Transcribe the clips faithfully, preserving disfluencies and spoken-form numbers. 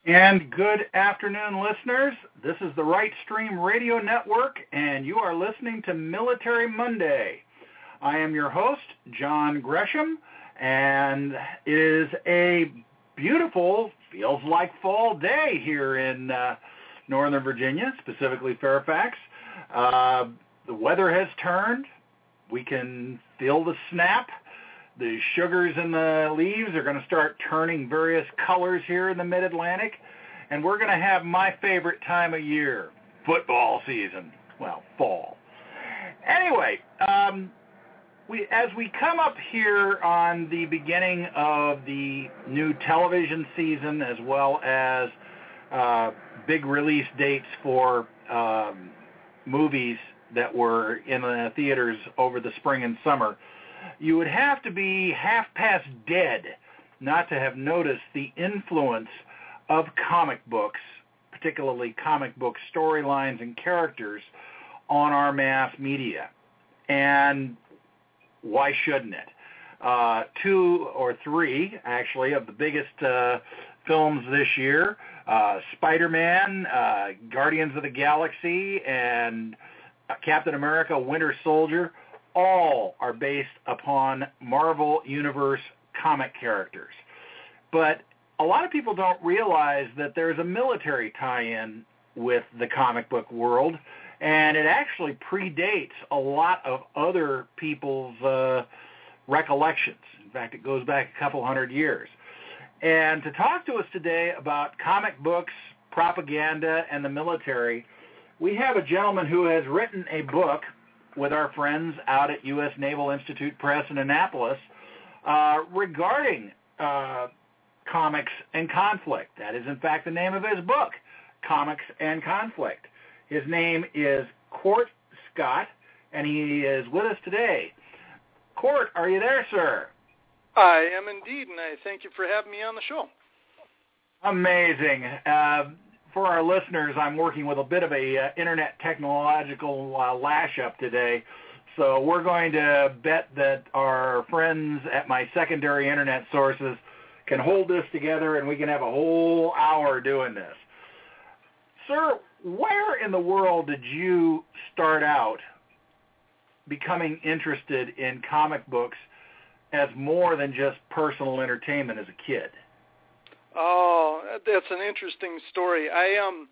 And good afternoon, listeners. This is the Right Stream Radio Network, and you are listening to Military Monday. I am your host, John Gresham, and it is a beautiful, feels like fall day here in uh, Northern Virginia, specifically Fairfax. Uh, the weather has turned. We can feel the snap. The sugars in the leaves are going to start turning various colors here in the Mid-Atlantic, and we're going to have my favorite time of year, football season. Well, fall. Anyway, um, we as we come up here on the beginning of the new television season, as well as uh, big release dates for um, movies that were in the theaters over the spring and summer, you would have to be half past dead not to have noticed the influence of comic books, particularly comic book storylines and characters, on our mass media. And why shouldn't it? Uh, two or three, actually, of the biggest uh, films this year, uh, Spider-Man, uh, Guardians of the Galaxy, and uh, Captain America, Winter Soldier, all are based upon Marvel Universe comic characters. But a lot of people don't realize that there's a military tie-in with the comic book world, and it actually predates a lot of other people's uh, recollections. In fact, it goes back a couple hundred years. And to talk to us today about comic books, propaganda, and the military, we have a gentleman who has written a book with our friends out at U S Naval Institute Press in Annapolis uh, regarding uh, comics and conflict. That is, in fact, the name of his book, Comics and Conflict. His name is Court Scott, and he is with us today. Court, are you there, sir? I am indeed, and I thank you for having me on the show. Amazing. Uh, For our listeners, I'm working with a bit of a uh, internet technological uh, lash-up today, so we're going to bet that our friends at my secondary internet sources can hold this together and we can have a whole hour doing this. Sir, where in the world did you start out becoming interested in comic books as more than just personal entertainment as a kid? Oh, that's an interesting story. I um,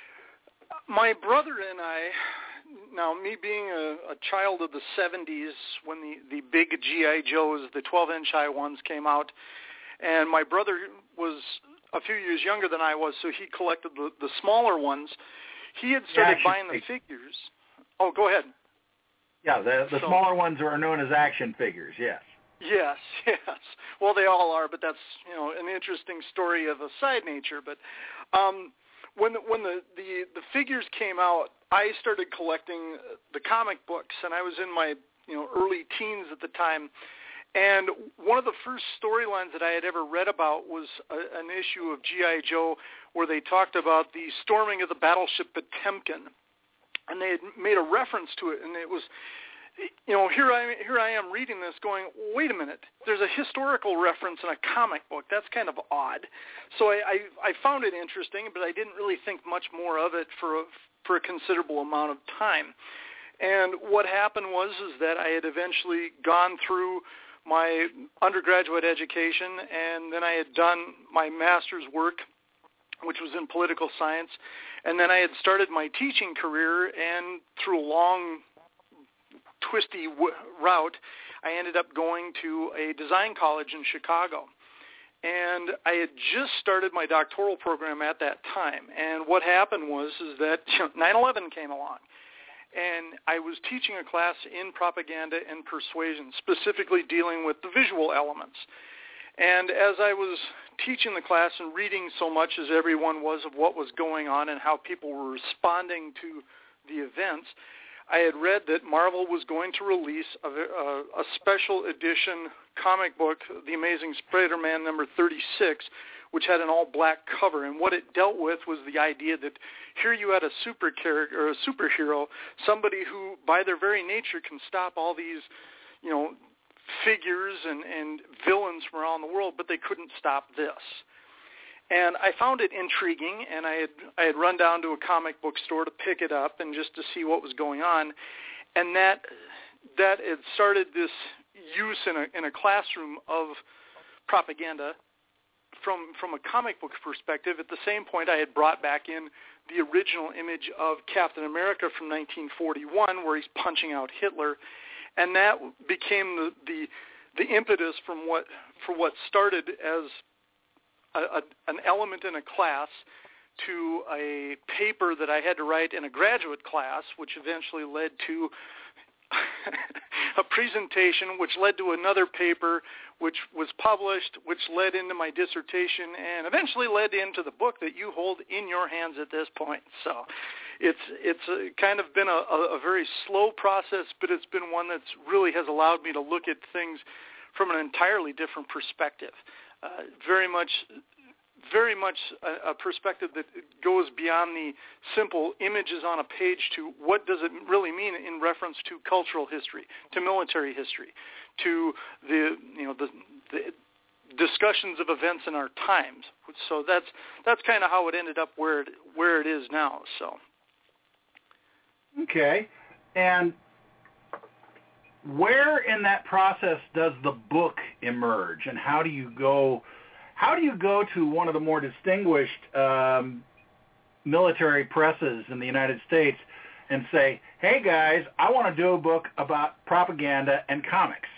my brother and I, now me being a, a child of the seventies when the, the big G I. Joes, the twelve-inch high ones came out, and my brother was a few years younger than I was, so he collected the, the smaller ones. He had started action buying the figures. figures. Oh, go ahead. Yeah, the, the so, smaller ones are known as action figures, yes. Yes, yes. Well, they all are, but that's, you know, an interesting story of a side nature. But um, when the, when the, the, the figures came out, I started collecting the comic books, and I was in my, you know, early teens at the time. And one of the first storylines that I had ever read about was a, an issue of G I. Joe where they talked about the storming of the battleship Potemkin, and they had made a reference to it, and it was, you know, here I here I am reading this going, wait a minute, there's a historical reference in a comic book. That's kind of odd. So I, I, I found it interesting, but I didn't really think much more of it for a, for a considerable amount of time. And what happened was is that I had eventually gone through my undergraduate education, and then I had done my master's work, which was in political science, and then I had started my teaching career, and through a long twisty w- route, I ended up going to a design college in Chicago. And I had just started my doctoral program at that time. And what happened was is that nine eleven came along. And I was teaching a class in propaganda and persuasion, specifically dealing with the visual elements. And as I was teaching the class and reading so much as everyone was of what was going on and how people were responding to the events, I had read that Marvel was going to release a, a, a special edition comic book, The Amazing Spider-Man number thirty-six, which had an all-black cover. And what it dealt with was the idea that here you had a super character or a superhero, somebody who, by their very nature, can stop all these, you know, figures and, and villains from around the world, but they couldn't stop this. And I found it intriguing, and I had I had run down to a comic book store to pick it up and just to see what was going on, and that that it started this use in a in a classroom of propaganda from from a comic book perspective. At the same point, I had brought back in the original image of Captain America from nineteen forty-one, where he's punching out Hitler, and that became the the, the impetus from what for what started as A, a, an element in a class to a paper that I had to write in a graduate class, which eventually led to a presentation, which led to another paper, which was published, which led into my dissertation, and eventually led into the book that you hold in your hands at this point. So it's it's a, kind of been a, a very slow process, but it's been one that's really has allowed me to look at things from an entirely different perspective. Uh, very much, very much a, a perspective that goes beyond the simple images on a page to what does it really mean in reference to cultural history, to military history, to the you know the, the discussions of events in our times. So that's that's kind of how it ended up where it, where it is now. So. Okay, and where in that process does the book emerge, and how do you go? How do you go to one of the more distinguished um, military presses in the United States and say, "Hey guys, I want to do a book about propaganda and comics"?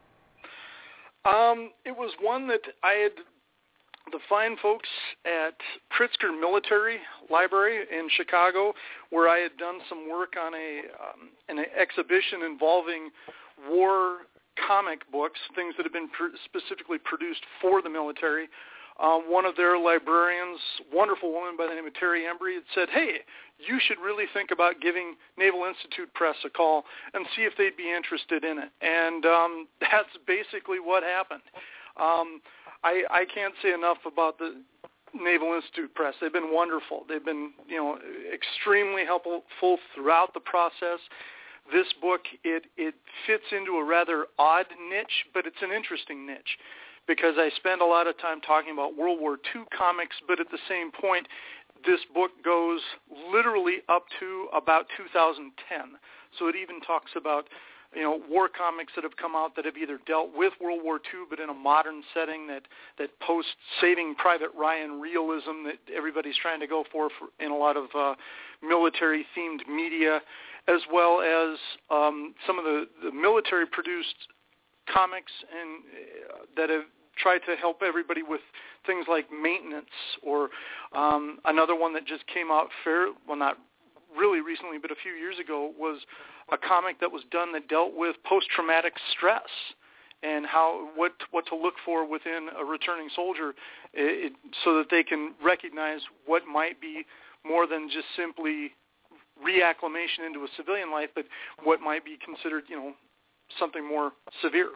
Um, it was one that I had the fine folks at Pritzker Military Library in Chicago, where I had done some work on a um, an exhibition involving war comic books, things that have been pr- specifically produced for the military. Um, one of their librarians, wonderful woman by the name of Terry Embry, had said, "Hey, you should really think about giving Naval Institute Press a call and see if they'd be interested in it." And um, that's basically what happened. Um, I, I can't say enough about the Naval Institute Press. They've been wonderful. They've been, you know, extremely helpful throughout the process. This book, it, it fits into a rather odd niche, but it's an interesting niche because I spend a lot of time talking about World War Two comics, but at the same point, this book goes literally up to about two thousand ten. So it even talks about, you know, war comics that have come out that have either dealt with World War Two, but in a modern setting that, that post Saving Private Ryan realism that everybody's trying to go for, for in a lot of uh, military-themed media, as well as um, some of the, the military-produced comics and uh, that have tried to help everybody with things like maintenance, or um, another one that just came out fair, well, not really recently, but a few years ago, was a comic that was done that dealt with post-traumatic stress and how what what to look for within a returning soldier, it, so that they can recognize what might be more than just simply reacclimation into a civilian life, but what might be considered, you know, something more severe.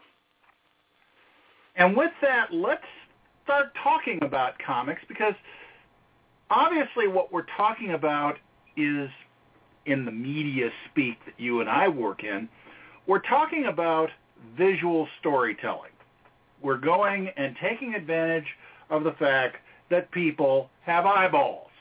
And with that, let's start talking about comics, because obviously what we're talking about is, in the media speak that you and I work in, we're talking about visual storytelling. We're going and taking advantage of the fact that people have eyeballs,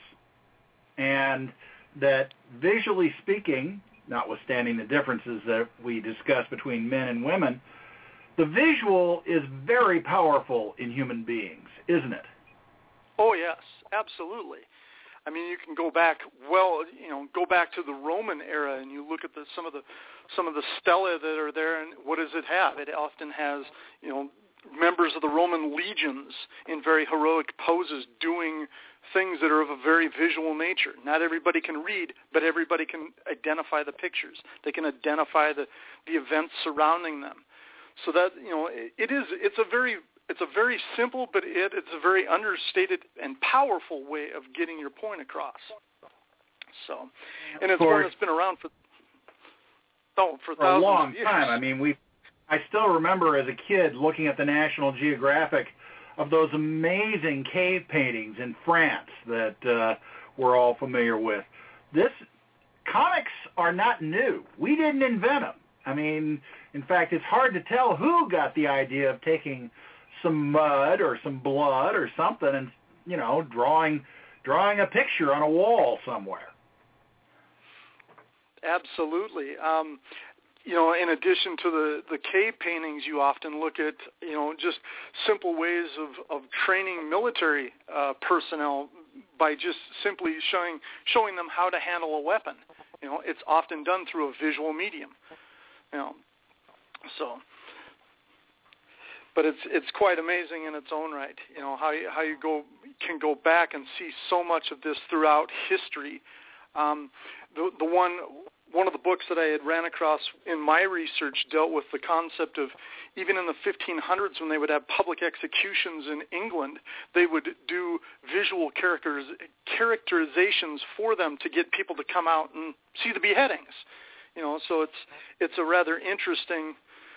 and that visually speaking, notwithstanding the differences that we discuss between men and women, the visual is very powerful in human beings, isn't it? Oh, yes, absolutely. I mean, you can go back, well, you know, go back to the Roman era, and you look at the, some of the some of the stelae that are there, and what does it have? It often has, you know, members of the Roman legions in very heroic poses doing things that are of a very visual nature. Not everybody can read, but everybody can identify the pictures. They can identify the, the events surrounding them. So that, you know, it, it is, it's a very It's a very simple, but it, it's a very understated and powerful way of getting your point across. So, and it's one that's been around for oh for, for a long time. I mean, we. I still remember as a kid looking at the National Geographic of those amazing cave paintings in France that uh, we're all familiar with. This comics are not new. We didn't invent them. I mean, in fact, it's hard to tell who got the idea of taking some mud or some blood or something and, you know, drawing drawing a picture on a wall somewhere. Absolutely. Um, you know, in addition to the, the cave paintings, you often look at, you know, just simple ways of, of training military uh, personnel by just simply showing showing them how to handle a weapon. You know, it's often done through a visual medium. You know, so, but it's it's quite amazing in its own right. You know, how you, how you go can go back and see so much of this throughout history. Um, the the one one of the books that I had ran across in my research dealt with the concept of, even in the fifteen hundreds when they would have public executions in England, they would do visual characters, characterizations for them to get people to come out and see the beheadings. You know, so it's it's a rather interesting.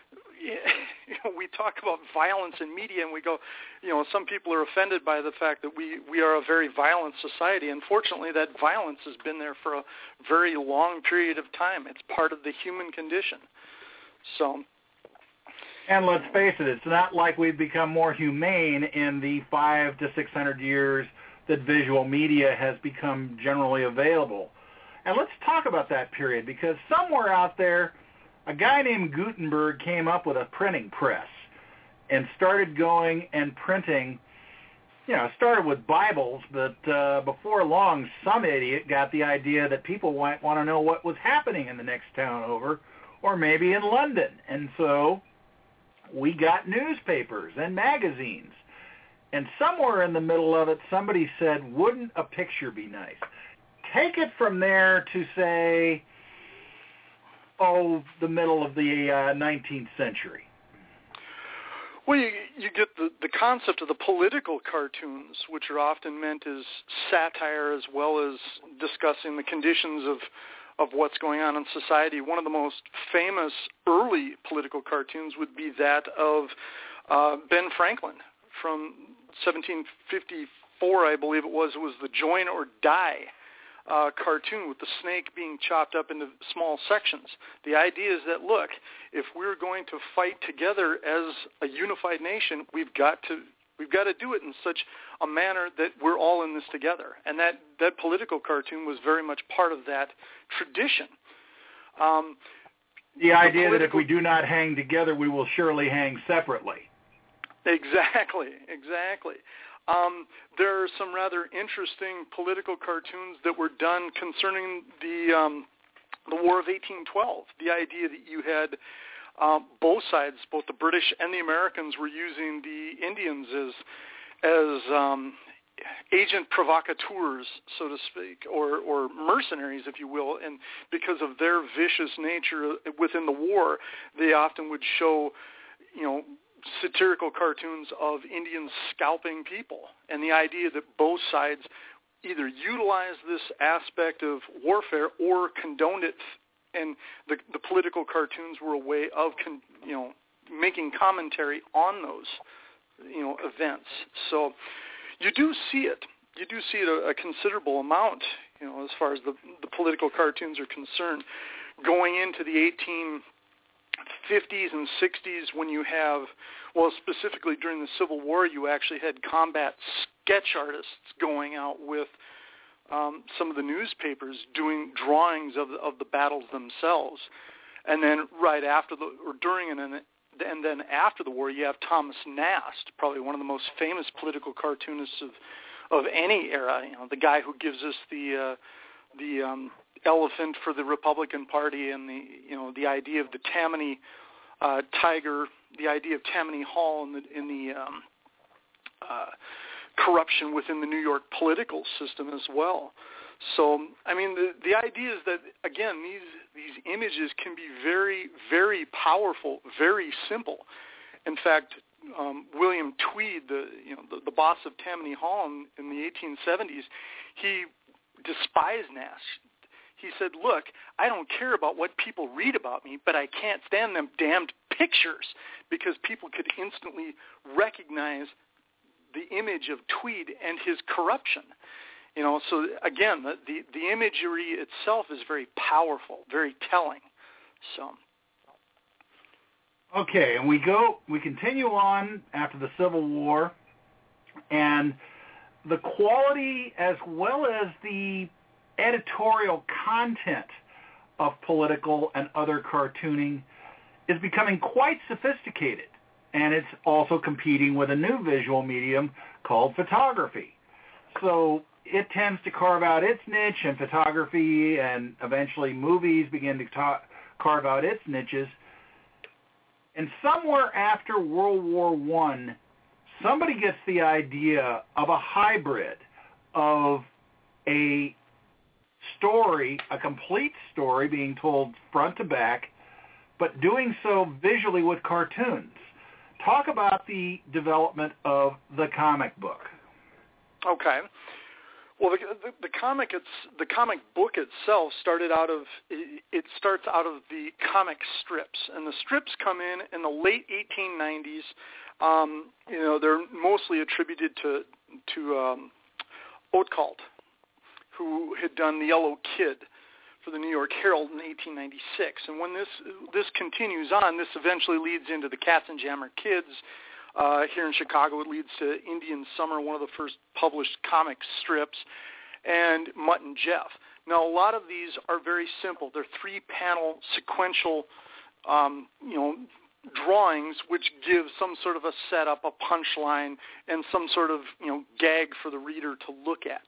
You know, we talk about violence in media, and we go, you know, some people are offended by the fact that we, we are a very violent society. Unfortunately, that violence has been there for a very long period of time. It's part of the human condition. So, and let's face it, it's not like we've become more humane in the five to six hundred years that visual media has become generally available. And let's talk about that period, because somewhere out there, a guy named Gutenberg came up with a printing press and started going and printing, you know, started with Bibles, but uh, before long, some idiot got the idea that people might want to know what was happening in the next town over, or maybe in London. And so we got newspapers and magazines. And somewhere in the middle of it, somebody said, wouldn't a picture be nice? Take it from there to, say, oh, the middle of the uh, nineteenth century. Well, you, you get the, the concept of the political cartoons, which are often meant as satire as well as discussing the conditions of, of what's going on in society. One of the most famous early political cartoons would be that of uh, Ben Franklin from seventeen fifty-four, I believe it was. It was the Join or Die Uh, cartoon with the snake being chopped up into small sections. The idea is that, look, if we're going to fight together as a unified nation, we've got to we've got to do it in such a manner that we're all in this together. And that, that political cartoon was very much part of that tradition. Um, the idea the that if we do not hang together, we will surely hang separately. Exactly, exactly. Um, there are some rather interesting political cartoons that were done concerning the um, the War of eighteen twelve. The idea that you had um, both sides, both the British and the Americans, were using the Indians as as um, agent provocateurs, so to speak, or, or mercenaries, if you will. And because of their vicious nature within the war, they often would show, you know, satirical cartoons of Indians scalping people, and the idea that both sides either utilized this aspect of warfare or condoned it, and the, the political cartoons were a way of, con, you know, making commentary on those, you know, events. So you do see it. You do see it a, a considerable amount, you know, as far as the, the political cartoons are concerned. Going into the eighteen fifties and sixties, when you have, well, specifically during the Civil War, you actually had combat sketch artists going out with um, some of the newspapers doing drawings of the, of the battles themselves. And then right after the, or during and then, and then after the war, you have Thomas Nast, probably one of the most famous political cartoonists of of any era. You know, the guy who gives us the uh, the um, elephant for the Republican Party, and the, you know, the idea of the Tammany uh, tiger, the idea of Tammany Hall, and the in the um, uh, corruption within the New York political system as well. So, I mean, the the idea is that, again, these these images can be very, very powerful, very simple. In fact, um, William Tweed, the you know the, the boss of Tammany Hall in, in the eighteen seventies, he despised Nast. He said, look, I don't care about what people read about me, but I can't stand them damned pictures, because people could instantly recognize the image of Tweed and his corruption. You know, so again, the, the, the imagery itself is very powerful, very telling. So. Okay, and we go, we continue on after the Civil War, and the quality as well as the editorial content of political and other cartooning is becoming quite sophisticated, and it's also competing with a new visual medium called photography. So it tends to carve out its niche, and photography and eventually movies begin to ta- carve out its niches. And somewhere after World War One, somebody gets the idea of a hybrid of a story, a complete story being told front to back, but doing so visually with cartoons. Talk about the development of the comic book. Okay. Well, the, the, the comic it's the comic book itself started out of it starts out of the comic strips, and the strips come in in the late eighteen nineties. Um, you know, they're mostly attributed to to um, Oakalt, who had done The Yellow Kid for the New York Herald in eighteen ninety-six. And when this this continues on, this eventually leads into the Katzenjammer Kids. Uh, here in Chicago, it leads to Indian Summer, one of the first published comic strips, and Mutt and Jeff. Now, a lot of these are very simple. They're three-panel sequential, um, you know, drawings which give some sort of a setup, a punchline, and some sort of, you know, gag for the reader to look at.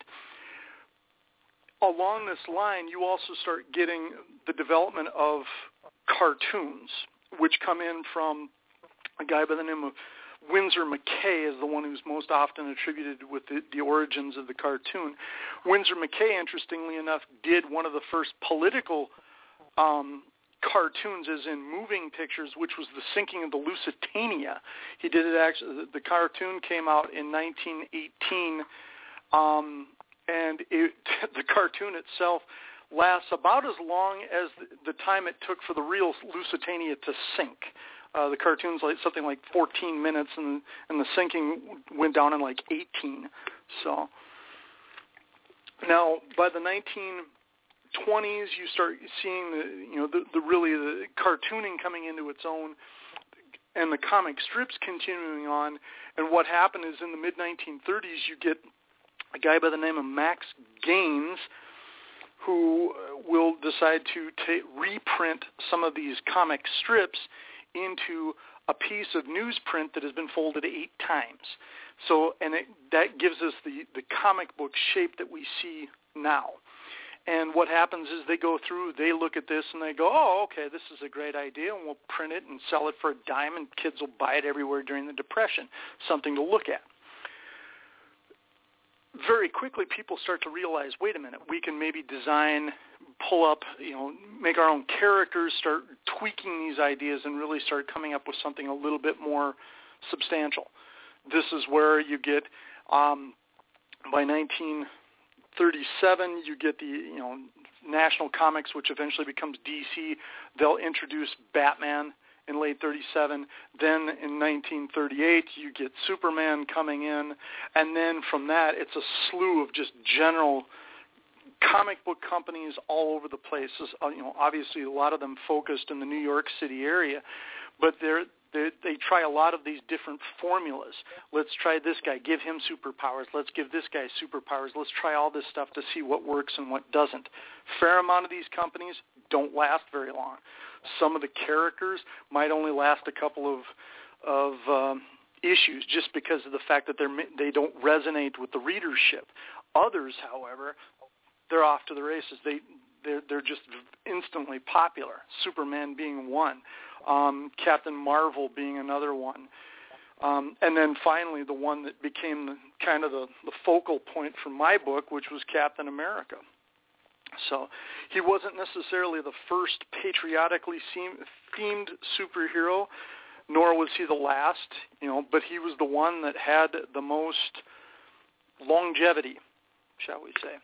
Along this line, you also start getting the development of cartoons, which come in from a guy by the name of Winsor McKay is the one who's most often attributed with the, the origins of the cartoon. Winsor McKay, interestingly enough, did one of the first political um, cartoons, as in moving pictures, which was the sinking of the Lusitania. He did it actually. The, the cartoon came out in nineteen eighteen, um, and it, the cartoon itself lasts about as long as the, the time it took for the real Lusitania to sink. Uh, the cartoon's like something like fourteen minutes, and and the sinking went down in like eighteen. So now, by the nineteen twenties, you start seeing the you know the, the really the cartooning coming into its own, and the comic strips continuing on. And what happened is in the mid nineteen thirties, you get a guy by the name of Max Gaines, who will decide to ta- reprint some of these comic strips into a piece of newsprint that has been folded eight times. So, and it, that gives us the, the comic book shape that we see now. And what happens is they go through, they look at this, and they go, oh, okay, this is a great idea, and we'll print it and sell it for a dime, and kids will buy it everywhere during the Depression. Something to look at. Very quickly, people start to realize, wait a minute, we can maybe design, pull up, you know, make our own characters, start tweaking these ideas, and really start coming up with something a little bit more substantial. This is where you get, um, by nineteen thirty-seven, you get the, you know, National Comics, which eventually becomes D C. They'll introduce Batman in late thirty-seven. Then in nineteen thirty-eight, you get Superman coming in. And then from that, it's a slew of just general comic book companies all over the place. You know, obviously, a lot of them focused in the New York City area. But they're, they're, they try a lot of these different formulas. Let's try this guy. Give him superpowers. Let's give this guy superpowers. Let's try all this stuff to see what works and what doesn't. Fair amount of these companies don't last very long. Some of the characters might only last a couple of of um, issues just because of the fact that they're they don't resonate with the readership. Others, however, they're off to the races. They they're, they're just instantly popular. Superman being one, um, Captain Marvel being another one, um, and then finally the one that became the, kind of the, the focal point for my book, which was Captain America. So he wasn't necessarily the first patriotically themed superhero, nor was he the last, you know, but he was the one that had the most longevity, shall we say.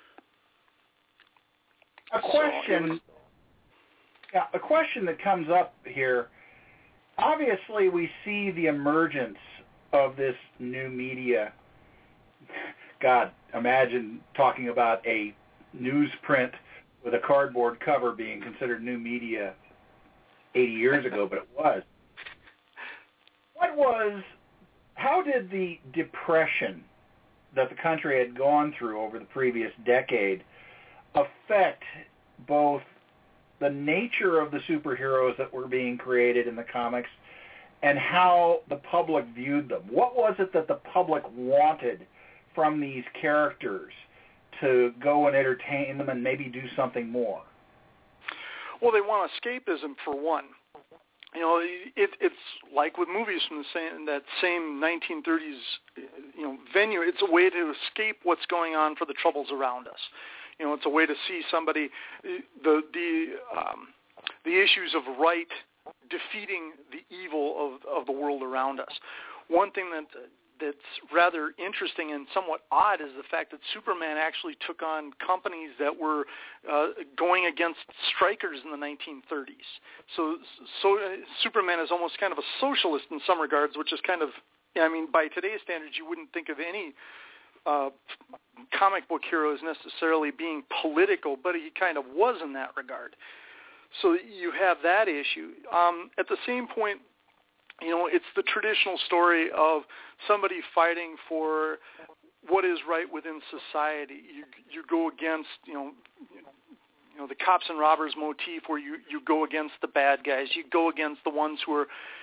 A question, so was, yeah, a question that comes up here. Obviously, we see the emergence of this new media. God, imagine talking about a newsprint with a cardboard cover being considered new media eighty years ago, but it was. What was, how did the Depression that the country had gone through over the previous decade affect both the nature of the superheroes that were being created in the comics and how the public viewed them? What was it that the public wanted from these characters to go and entertain them and maybe do something more? Well, they want escapism, for one. You know, it, it's like with movies from the same that same nineteen thirties, you know, venue. It's a way to escape what's going on for the troubles around us. You know, it's a way to see somebody, the the um, the issues of right defeating the evil of of the world around us. One thing that that's rather interesting and somewhat odd is the fact that Superman actually took on companies that were uh, going against strikers in the nineteen thirties. So, so uh, Superman is almost kind of a socialist in some regards, which is kind of, I mean, by today's standards, you wouldn't think of any uh, comic book hero as necessarily being political, but he kind of was in that regard. So you have that issue. Um, at the same point, you know, it's the traditional story of somebody fighting for what is right within society. You you go against, you know, you know the cops and robbers motif, where you, you go against the bad guys. You go against the ones who are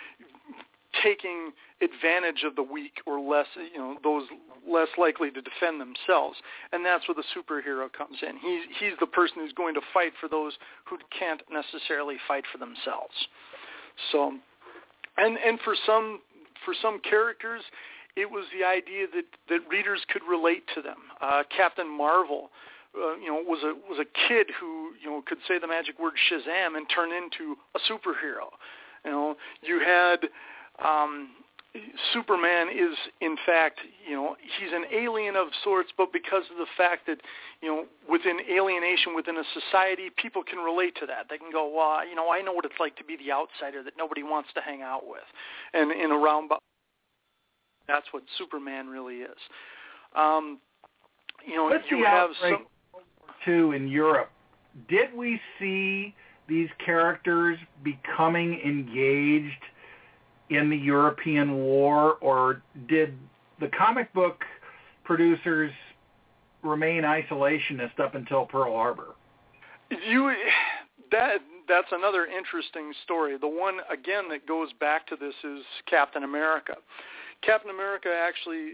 taking advantage of the weak or less, you know, those less likely to defend themselves. And that's where the superhero comes in. He's he's the person who's going to fight for those who can't necessarily fight for themselves. So. And and for some for some characters, it was the idea that, that readers could relate to them. Uh, Captain Marvel, uh, you know, was a was a kid who you know could say the magic word Shazam and turn into a superhero. You know, you had um, Superman is in fact, you know, he's an alien of sorts, but because of the fact that, you know, within alienation within a society, people can relate to that. They can go, well, you know, I know what it's like to be the outsider that nobody wants to hang out with. And in a roundabout, that's what Superman really is. Um, you know, What's you the have outbreak some too in Europe. Did we see these characters becoming engaged in the European war, or did the comic book producers remain isolationist up until Pearl Harbor? You that that's another interesting story. The one again that goes back to this is Captain America. Captain America actually,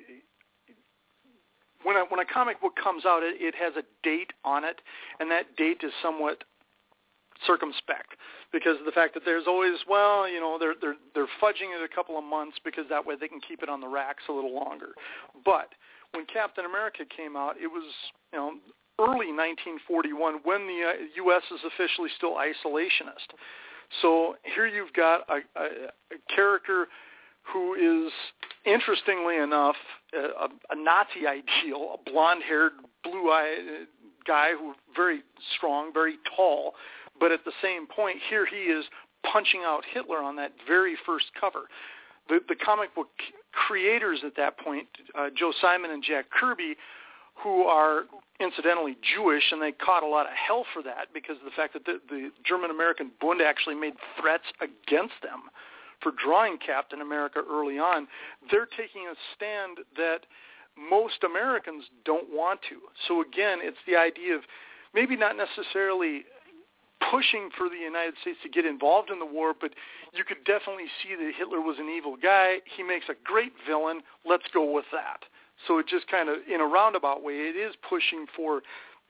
when a, when a comic book comes out, it, it has a date on it, and that date is somewhat circumspect because of the fact that there's always, well, you know, they're they're they're fudging it a couple of months because that way they can keep it on the racks a little longer. But when Captain America came out, it was, you know, early nineteen forty-one when the uh, U S is officially still isolationist. So here you've got a, a, a character who is, interestingly enough, a, a Nazi ideal, a blonde-haired, blue-eyed guy who's very strong, very tall, but at the same point, here he is punching out Hitler on that very first cover. The, the comic book creators at that point, uh, Joe Simon and Jack Kirby, who are incidentally Jewish, and they caught a lot of hell for that because of the fact that the, the German-American Bund actually made threats against them for drawing Captain America early on. They're taking a stand that most Americans don't want to. So again, it's the idea of maybe not necessarily pushing for the United States to get involved in the war, but you could definitely see that Hitler was an evil guy. He makes a great villain. Let's go with that. So it just kind of, in a roundabout way, it is pushing for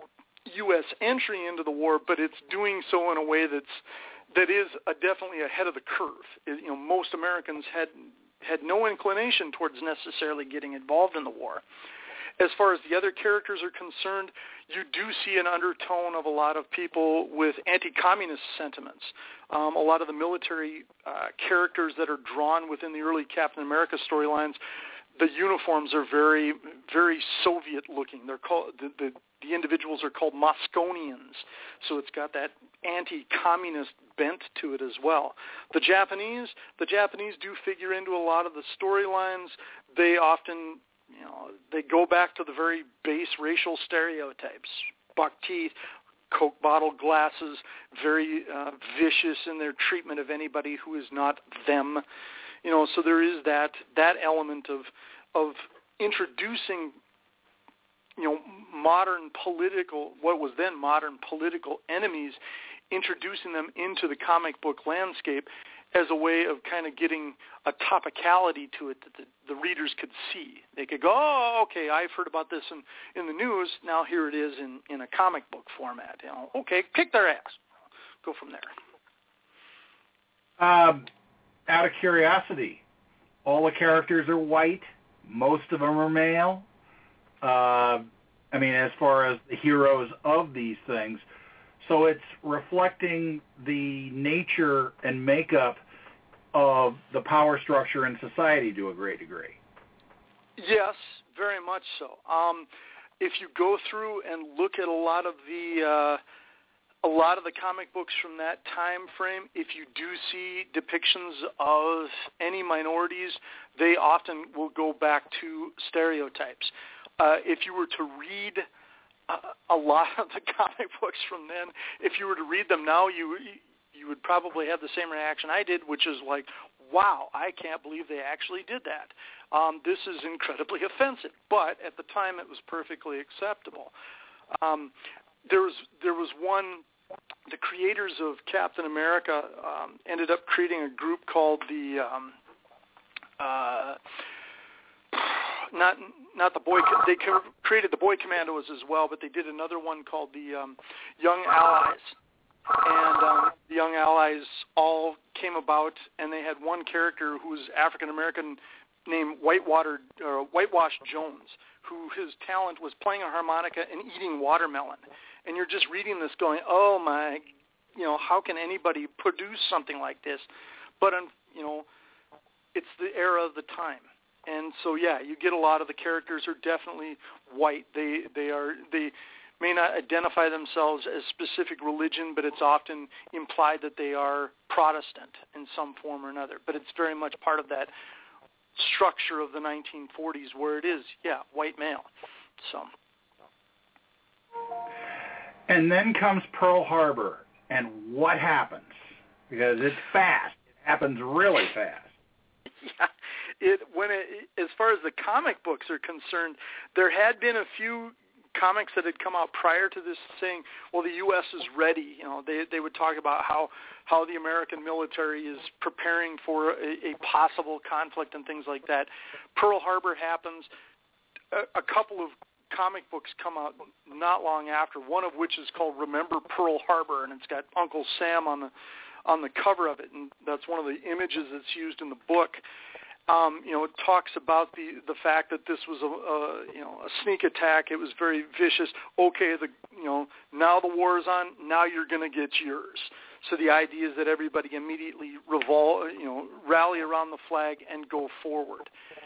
U S entry into the war, but it's doing so in a way that's that is a, definitely ahead of the curve. It, you know, most Americans had had no inclination towards necessarily getting involved in the war. As far as the other characters are concerned, you do see an undertone of a lot of people with anti-communist sentiments. Um, a lot of the military uh, characters that are drawn within the early Captain America storylines, the uniforms are very, very Soviet-looking. They're called the, the the individuals are called Mosconians, so it's got that anti-communist bent to it as well. The Japanese, the Japanese do figure into a lot of the storylines. They often, you know, they go back to the very base racial stereotypes: buck teeth, Coke bottle glasses, very uh, vicious in their treatment of anybody who is not them. You know, so there is that that element of of introducing modern political, what was then modern political enemies, introducing them into the comic book landscape as a way of kind of getting a topicality to it that the, the readers could see. They could go, oh, okay, I've heard about this in, in the news. Now here it is in, in a comic book format. You know, okay, kick their ass. Go from there. Um, out of curiosity, all the characters are white. Most of them are male. Uh, I mean, as far as the heroes of these things. So it's reflecting the nature and makeup of the power structure in society to a great degree. Yes, very much so. Um, if you go through and look at a lot of the uh, a lot of the comic books from that time frame, if you do see depictions of any minorities, they often will go back to stereotypes. Uh, if you were to read a lot of the comic books from then, if you were to read them now, you you would probably have the same reaction I did, which is like, wow, I can't believe they actually did that. Um, this is incredibly offensive. But at the time, it was perfectly acceptable. Um, there was there was one, the creators of Captain America um, ended up creating a group called the, um, uh, not... Not the boy. They created the Boy Commandos as well, but they did another one called the um, Young Allies. And um, the Young Allies all came about, and they had one character who was African American named Whitewater or Whitewash Jones, who his talent was playing a harmonica and eating watermelon. And you're just reading this, going, "Oh my, you know, how can anybody produce something like this?" But um, you know, it's the era of the time. And so, yeah, you get a lot of the characters are definitely white. They they are they may not identify themselves as specific religion, but it's often implied that they are Protestant in some form or another. But it's very much part of that structure of the nineteen forties where it is, yeah, white male. So. And then comes Pearl Harbor, and what happens? Because it's fast. It happens really fast. Yeah. It, when it, as far as the comic books are concerned, there had been a few comics that had come out prior to this saying, well, the U S is ready. You know, they they would talk about how, how the American military is preparing for a, a possible conflict and things like that. Pearl Harbor happens. A, a couple of comic books come out not long after, one of which is called Remember Pearl Harbor, and it's got Uncle Sam on the on the cover of it, and that's one of the images that's used in the book. Um, you know, it talks about the the fact that this was a, a you know a sneak attack. It was very vicious. Okay, the you know now the war is on. Now you're going to get yours. So the idea is that everybody immediately revol you know rally around the flag and go forward.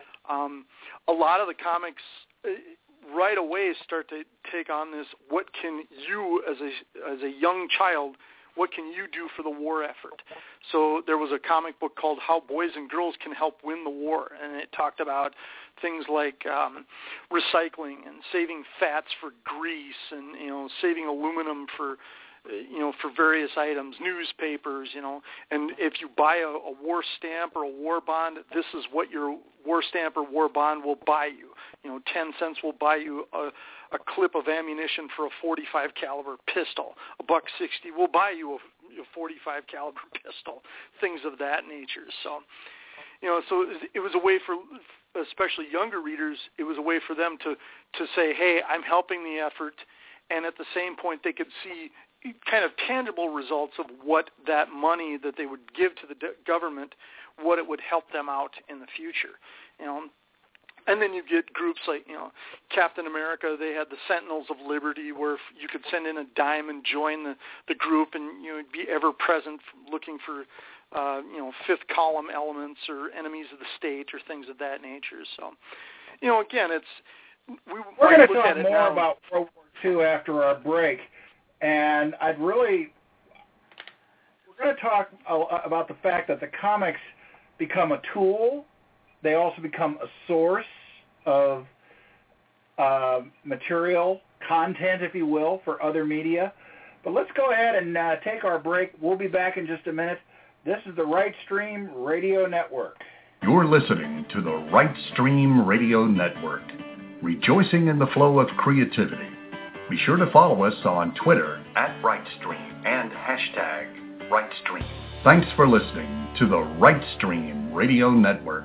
Um, a lot of the comics uh, right away start to take on this. What can you, as a as a young child, what can you do for the war effort? So there was a comic book called How Boys and Girls Can Help Win the War, and it talked about things like um, recycling and saving fats for grease, and you know saving aluminum for you know for various items, newspapers, you know. And if you buy a, a war stamp or a war bond, this is what your war stamp or war bond will buy you. You know, ten cents will buy you a a clip of ammunition for a forty-five caliber pistol. A buck sixty will buy you a, a forty-five caliber pistol. Things of that nature. So, you know, so it was a way for, especially younger readers, it was a way for them to to say, hey, I'm helping the effort, and at the same point they could see kind of tangible results of what that money that they would give to the government, what it would help them out in the future. You know. And then you get groups like, you know, Captain America. They had the Sentinels of Liberty, where you could send in a dime and join the, the group, and you know, be ever present, looking for, uh, you know, fifth column elements or enemies of the state or things of that nature. So, you know, again, it's we, we're going to look talk at it more now. about World War Two after our break, and I'd really we're going to talk about the fact that the comics become a tool. They also become a source of uh, material, content, if you will, for other media. But let's go ahead and uh, take our break. We'll be back in just a minute. This is the Right Stream Radio Network. You're listening to the Right Stream Radio Network, rejoicing in the flow of creativity Be sure to follow us on Twitter at RightStream and hashtag RightStream. Thanks for listening to the RightStream Radio Network.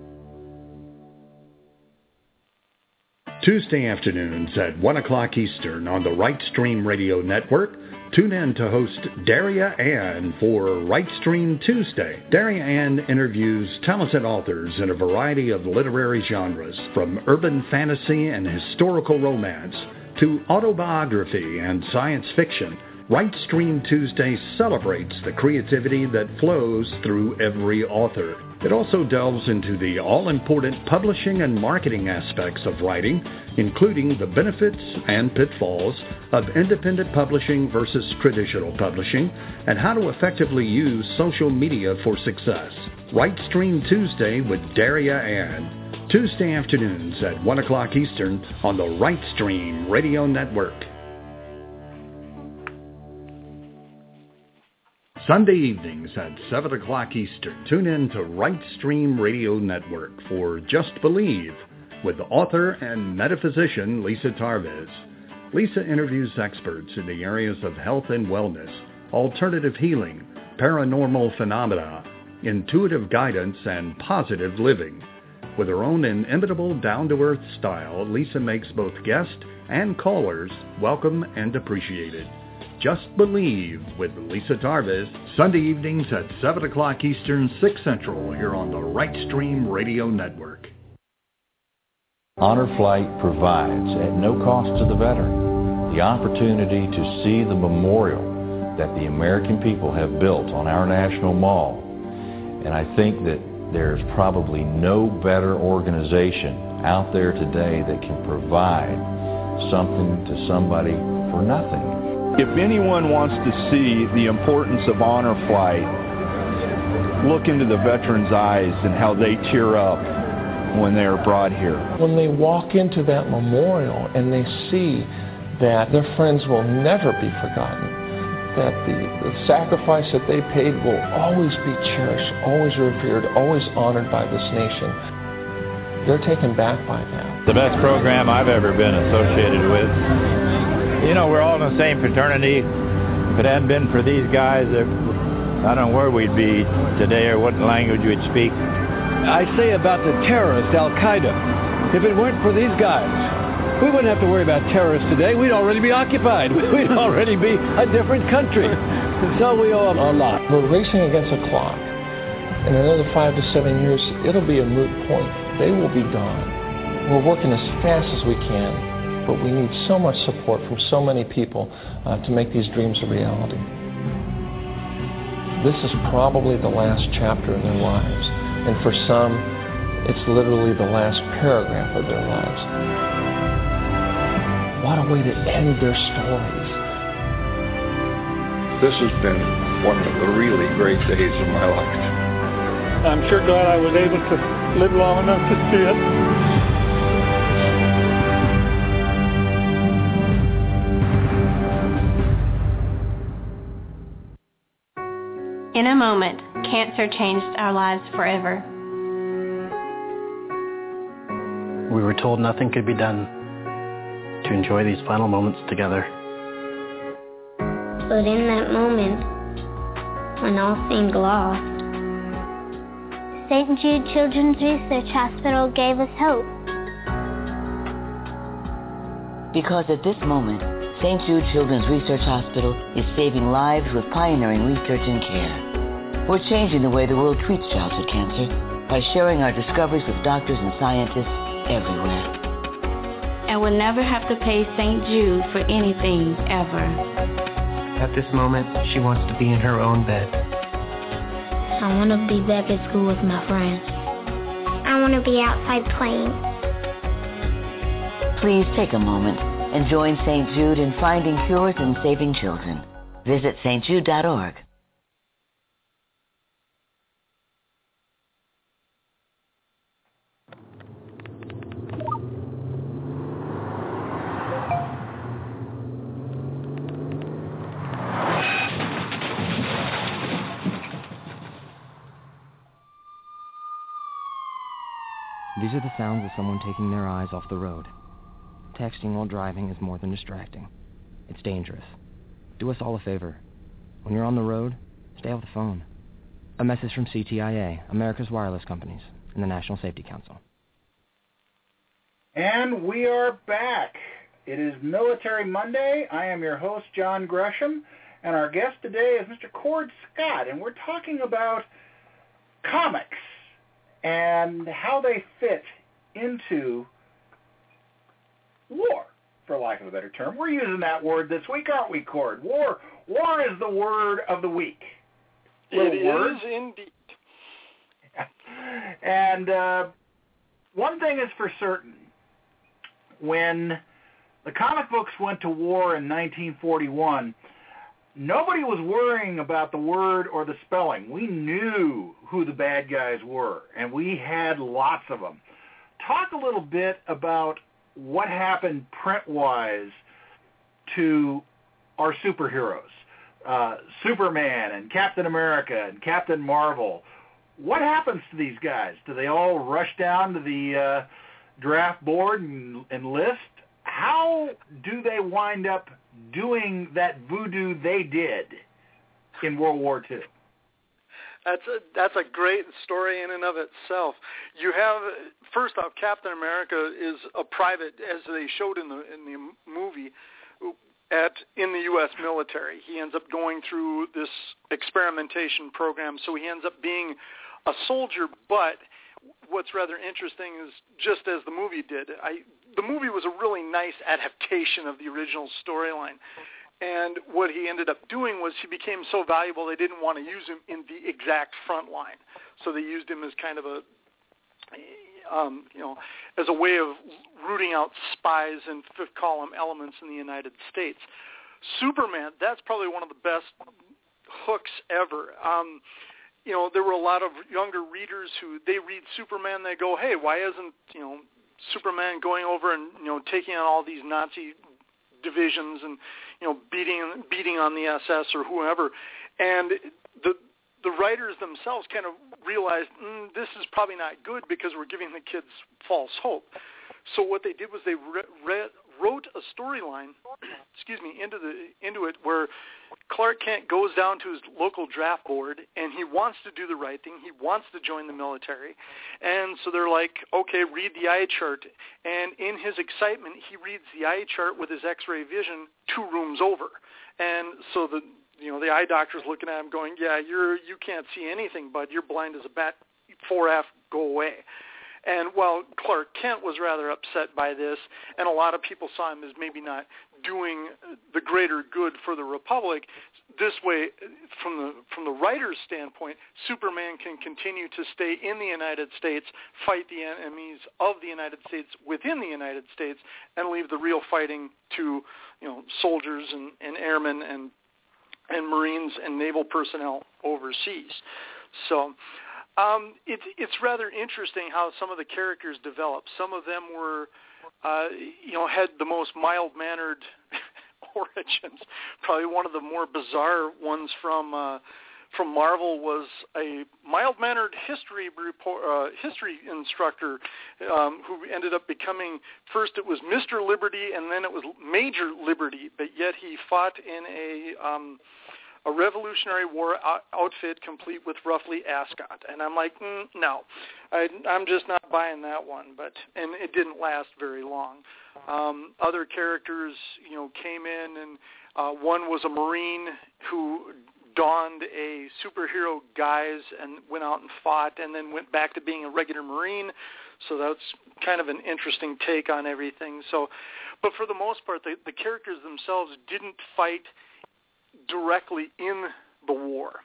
Tuesday afternoons at one o'clock Eastern on the RightStream Radio Network. Tune in to host Daria Ann for RightStream Tuesday. Daria Ann interviews talented authors in a variety of literary genres, from urban fantasy and historical romance to autobiography and science fiction. RightStream Tuesday celebrates the creativity that flows through every author. It also delves into the all-important publishing and marketing aspects of writing, including the benefits and pitfalls of independent publishing versus traditional publishing, and how to effectively use social media for success. RightStream Tuesday with Daria Ann. Tuesday afternoons at one o'clock Eastern on the RightStream Radio Network. Sunday evenings at seven o'clock Eastern, tune in to RightStream Radio Network for Just Believe with author and metaphysician Lisa Tarvis. Lisa interviews experts in the areas of health and wellness, alternative healing, paranormal phenomena, intuitive guidance, and positive living. With her own inimitable down-to-earth style, Lisa makes both guests and callers welcome and appreciated. Just Believe with Lisa Tarvis, Sunday evenings at seven o'clock Eastern, six Central, here on the RightStream Radio Network. Honor Flight provides, at no cost to the veteran, the opportunity to see the memorial that the American people have built on our National Mall. And I think that there's probably no better organization out there today that can provide something to somebody for nothing. If anyone wants to see the importance of Honor Flight, look into the veterans' eyes and how they tear up when they are brought here. When they walk into that memorial and they see that their friends will never be forgotten, that the, the sacrifice that they paid will always be cherished, always revered, always honored by this nation, they're taken back by that. The best program I've ever been associated with. You know, we're all in the same fraternity. If it hadn't been for these guys, I don't know where we'd be today or what language we'd speak. I say about the terrorists, Al-Qaeda, if it weren't for these guys, we wouldn't have to worry about terrorists today. We'd already be occupied. We'd already be a different country. So we owe them a lot. We're racing against a clock. In another five to seven years, it'll be a moot point. They will be gone. We're working as fast as we can. But we need so much support from so many people uh, to make these dreams a reality. This is probably the last chapter in their lives. And for some, it's literally the last paragraph of their lives. What a way to end their stories. This has been one of the really great days of my life. I'm sure glad I was able to live long enough to see it. In a moment, cancer changed our lives forever. We were told nothing could be done to enjoy these final moments together. But in that moment, when all seemed lost, Saint Jude Children's Research Hospital gave us hope. Because at this moment, Saint Jude Children's Research Hospital is saving lives with pioneering research and care. We're changing the way the world treats childhood cancer by sharing our discoveries with doctors and scientists everywhere. And we'll never have to pay Saint Jude for anything, ever. At this moment, she wants to be in her own bed. I want to be back at school with my friends. I want to be outside playing. Please take a moment and join Saint Jude in finding cures and saving children. Visit S T jude dot org. These are the sounds of someone taking their eyes off the road. texting while driving is more than distracting. It's dangerous. Do us all a favor. When you're on the road, stay off the phone. A message from C T I A, America's Wireless Companies, and the National Safety Council. And we are back. It is Military Monday. I am your host, John Gresham, and our guest today is Mister Cord Scott, and we're talking about comics and how they fit into war, for lack of a better term. We're using that word this week, aren't we, Cord? War, war is the word of the week. It word. is indeed. And uh, one thing is for certain. When the comic books went to war in nineteen forty-one, nobody was worrying about the word or the spelling. We knew who the bad guys were, and we had lots of them. Talk a little bit about what happened print-wise to our superheroes, uh, Superman and Captain America and Captain Marvel. What happens to these guys? Do they all rush down to the uh, draft board and enlist? How do they wind up doing that voodoo they did in World War Two? That's a that's a great story in and of itself. You have, first off, Captain America is a private, as they showed in the in the movie, at in the U S military. He ends up going through this experimentation program, so he ends up being a soldier. But what's rather interesting is, just as the movie did, I the movie was a really nice adaptation of the original storyline. And what he ended up doing was he became so valuable they didn't want to use him in the exact front line. So they used him as kind of a, um, you know, as a way of rooting out spies and fifth column elements in the United States. Superman, that's probably one of the best hooks ever. Um, you know, there were a lot of younger readers who, they read Superman, they go, hey, why isn't, you know, Superman going over and, you know, taking on all these Nazi divisions and, you know, beating beating on the S S or whoever. And the the writers themselves kind of realized mm, this is probably not good because we're giving the kids false hope. So what they did was they re- re- wrote a storyline, excuse me, into the into it where Clark Kent goes down to his local draft board and he wants to do the right thing. He wants to join the military. And so they're like, okay, read the eye chart. And in his excitement, he reads the eye chart with his x-ray vision two rooms over. And so the you know the eye doctor's looking at him going, yeah, you're you can't see anything, bud. You're blind as a bat. four F, go away. And while Clark Kent was rather upset by this, and a lot of people saw him as maybe not doing the greater good for the Republic, this way, from the from the writer's standpoint, Superman can continue to stay in the United States, fight the enemies of the United States within the United States, and leave the real fighting to, you know, soldiers and, and airmen and and Marines and naval personnel overseas. So Um, it's it's rather interesting how some of the characters developed. Some of them were, uh, you know, had the most mild-mannered origins. Probably one of the more bizarre ones from uh, from Marvel was a mild-mannered history report, uh, history instructor um, who ended up becoming, first it was Mister Liberty and then it was Major Liberty, but yet he fought in a um, a Revolutionary War outfit complete with roughly ascot. And I'm like, mm, no, I, I'm just not buying that one. But and it didn't last very long. Um, other characters, you know, came in, and uh, one was a Marine who donned a superhero guise and went out and fought, and then went back to being a regular Marine. So that's kind of an interesting take on everything. So, but for the most part, the, the characters themselves didn't fight directly in the war,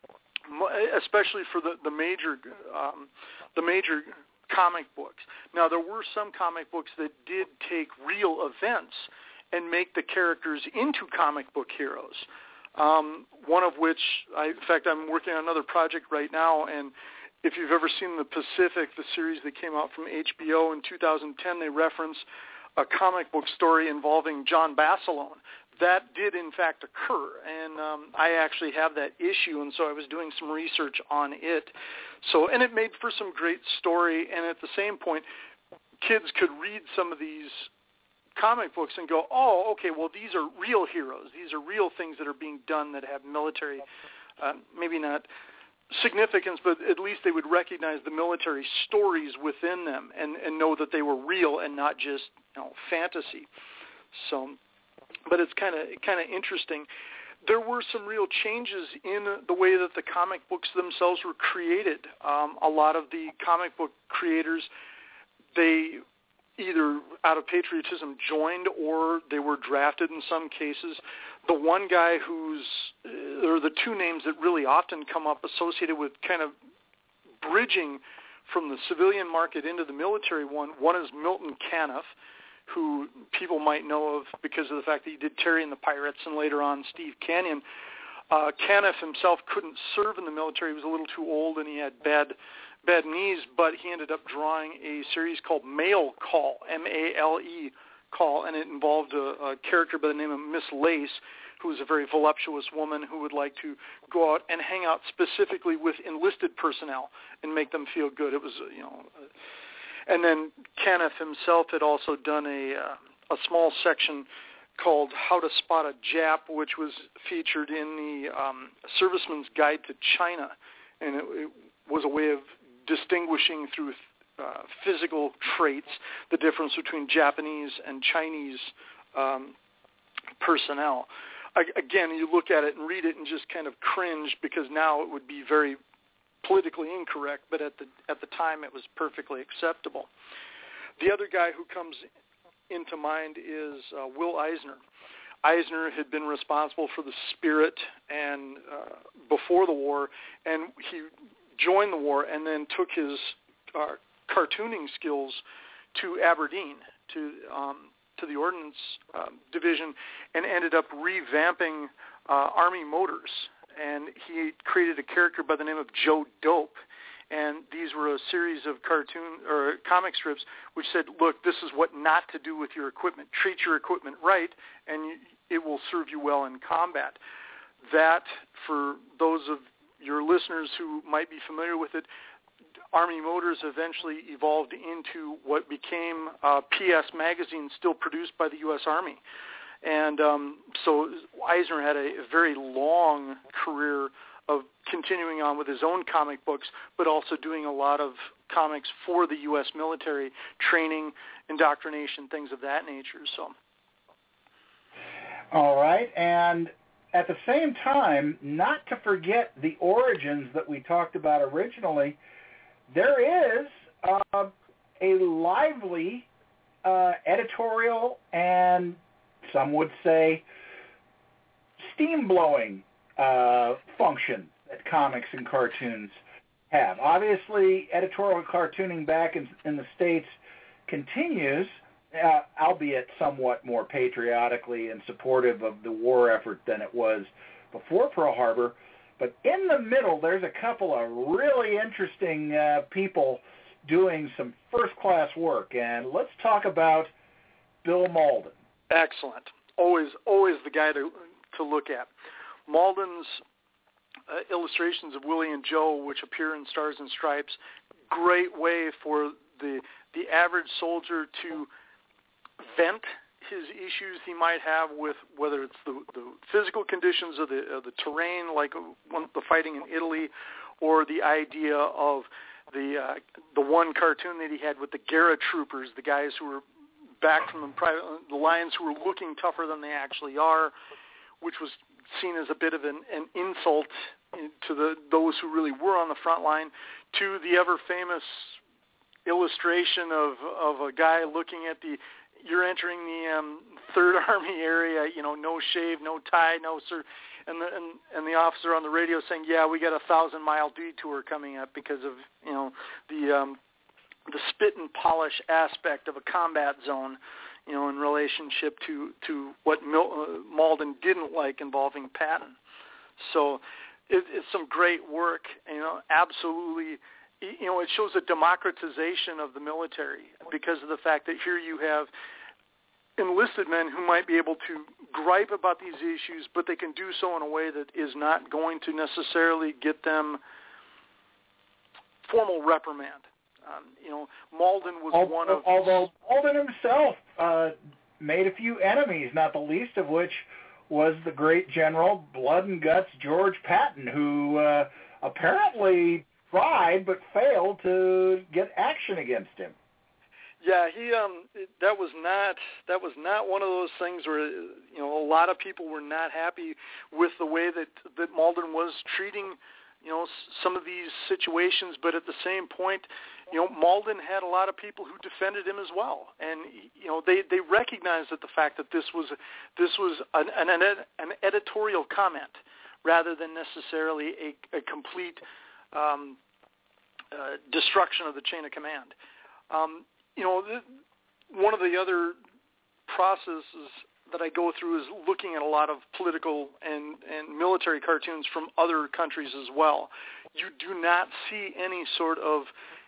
especially for the the major um, the major comic books. Now, there were some comic books that did take real events and make the characters into comic book heroes. Um, one of which, I, in fact, I'm working on another project right now, and if you've ever seen The Pacific, the series that came out from H B O in two thousand ten, they reference a comic book story involving John Basilone. That did, in fact, occur, and um, I actually have that issue, and so I was doing some research on it. So, and it made for some great story, and at the same point, kids could read some of these comic books and go, oh, okay, well, these are real heroes. These are real things that are being done that have military, uh, maybe not significance, but at least they would recognize the military stories within them and, and know that they were real and not just, you know, fantasy. So, but it's kind of kind of interesting. There were some real changes in the way that the comic books themselves were created. Um, a lot of the comic book creators, they either out of patriotism joined or they were drafted in some cases. The one guy who's, or the two names that really often come up associated with kind of bridging from the civilian market into the military one, one is Milton Caniff, who people might know of because of the fact that he did Terry and the Pirates and later on Steve Canyon. Uh, Caniff himself couldn't serve in the military. He was a little too old and he had bad bad knees, but he ended up drawing a series called Mail Call, M A L E Call, and it involved a, a character by the name of Miss Lace, who was a very voluptuous woman who would like to go out and hang out specifically with enlisted personnel and make them feel good. It was, you know, uh, and then Caniff himself had also done a uh, a small section called How to Spot a Jap, which was featured in the um, Serviceman's Guide to China, and it, it was a way of distinguishing through uh, physical traits the difference between Japanese and Chinese um, personnel. I, again, you look at it and read it and just kind of cringe because now it would be very politically incorrect, but at the at the time it was perfectly acceptable. The other guy who comes into mind is uh, Will Eisner. Eisner had been responsible for the Spirit and uh, before the war, and he joined the war and then took his uh, cartooning skills to Aberdeen, to um, to the Ordnance uh, Division, and ended up revamping uh, Army Motors. And he created a character by the name of Joe Dope. And these were a series of cartoon or comic strips which said, look, this is what not to do with your equipment. Treat your equipment right, and you, it will serve you well in combat. That, for those of your listeners who might be familiar with it, Army Motors eventually evolved into what became uh, P S Magazine, still produced by the U S Army. And um, so Eisner had a, a very long career of continuing on with his own comic books, but also doing a lot of comics for the U S military, training, indoctrination, things of that nature. So, all right, and at the same time, not to forget the origins that we talked about originally, there is uh, a lively uh, editorial and some would say steam-blowing uh, function that comics and cartoons have. Obviously, editorial cartooning back in, in the States continues, uh, albeit somewhat more patriotically and supportive of the war effort than it was before Pearl Harbor. But in the middle, there's a couple of really interesting uh, people doing some first-class work. And let's talk about Bill Mauldin. Excellent. Always always the guy to to look at. Mauldin's uh, illustrations of Willie and Joe, which appear in Stars and Stripes, great way for the the average soldier to vent his issues he might have with whether it's the, the physical conditions of the of the terrain, like one, the fighting in Italy, or the idea of the uh, the one cartoon that he had with the Guerra Troopers, the guys who were back from the, private, the lines who were looking tougher than they actually are, which was seen as a bit of an, an insult to the those who really were on the front line, to the ever famous illustration of of a guy looking at the you're entering the um, Third Army area, you know, no shave, no tie, no sir, and the and, and the officer on the radio saying, yeah, we got a thousand mile detour coming up because of you know the um, the spit and polish aspect of a combat zone, you know, in relationship to to what Mil- uh, Mauldin didn't like involving Patton. So it, it's some great work, you know, absolutely. You know, it shows a democratization of the military because of the fact that here you have enlisted men who might be able to gripe about these issues, but they can do so in a way that is not going to necessarily get them formal reprimand. Um, you know, Mauldin was although, one of... Although Mauldin himself uh, made a few enemies, not the least of which was the great General Blood and Guts George Patton, who uh, apparently tried but failed to get action against him. Yeah, he um that was not that was not one of those things where, you know, a lot of people were not happy with the way that that Malden was treating, you know, some of these situations, but at the same point, you know, Malden had a lot of people who defended him as well, and you know they, they recognized that the fact that this was this was an an, an editorial comment rather than necessarily a, a complete um, uh, destruction of the chain of command. Um, you know, th- one of the other processes that I go through is looking at a lot of political and, and military cartoons from other countries as well. You do not see any sort of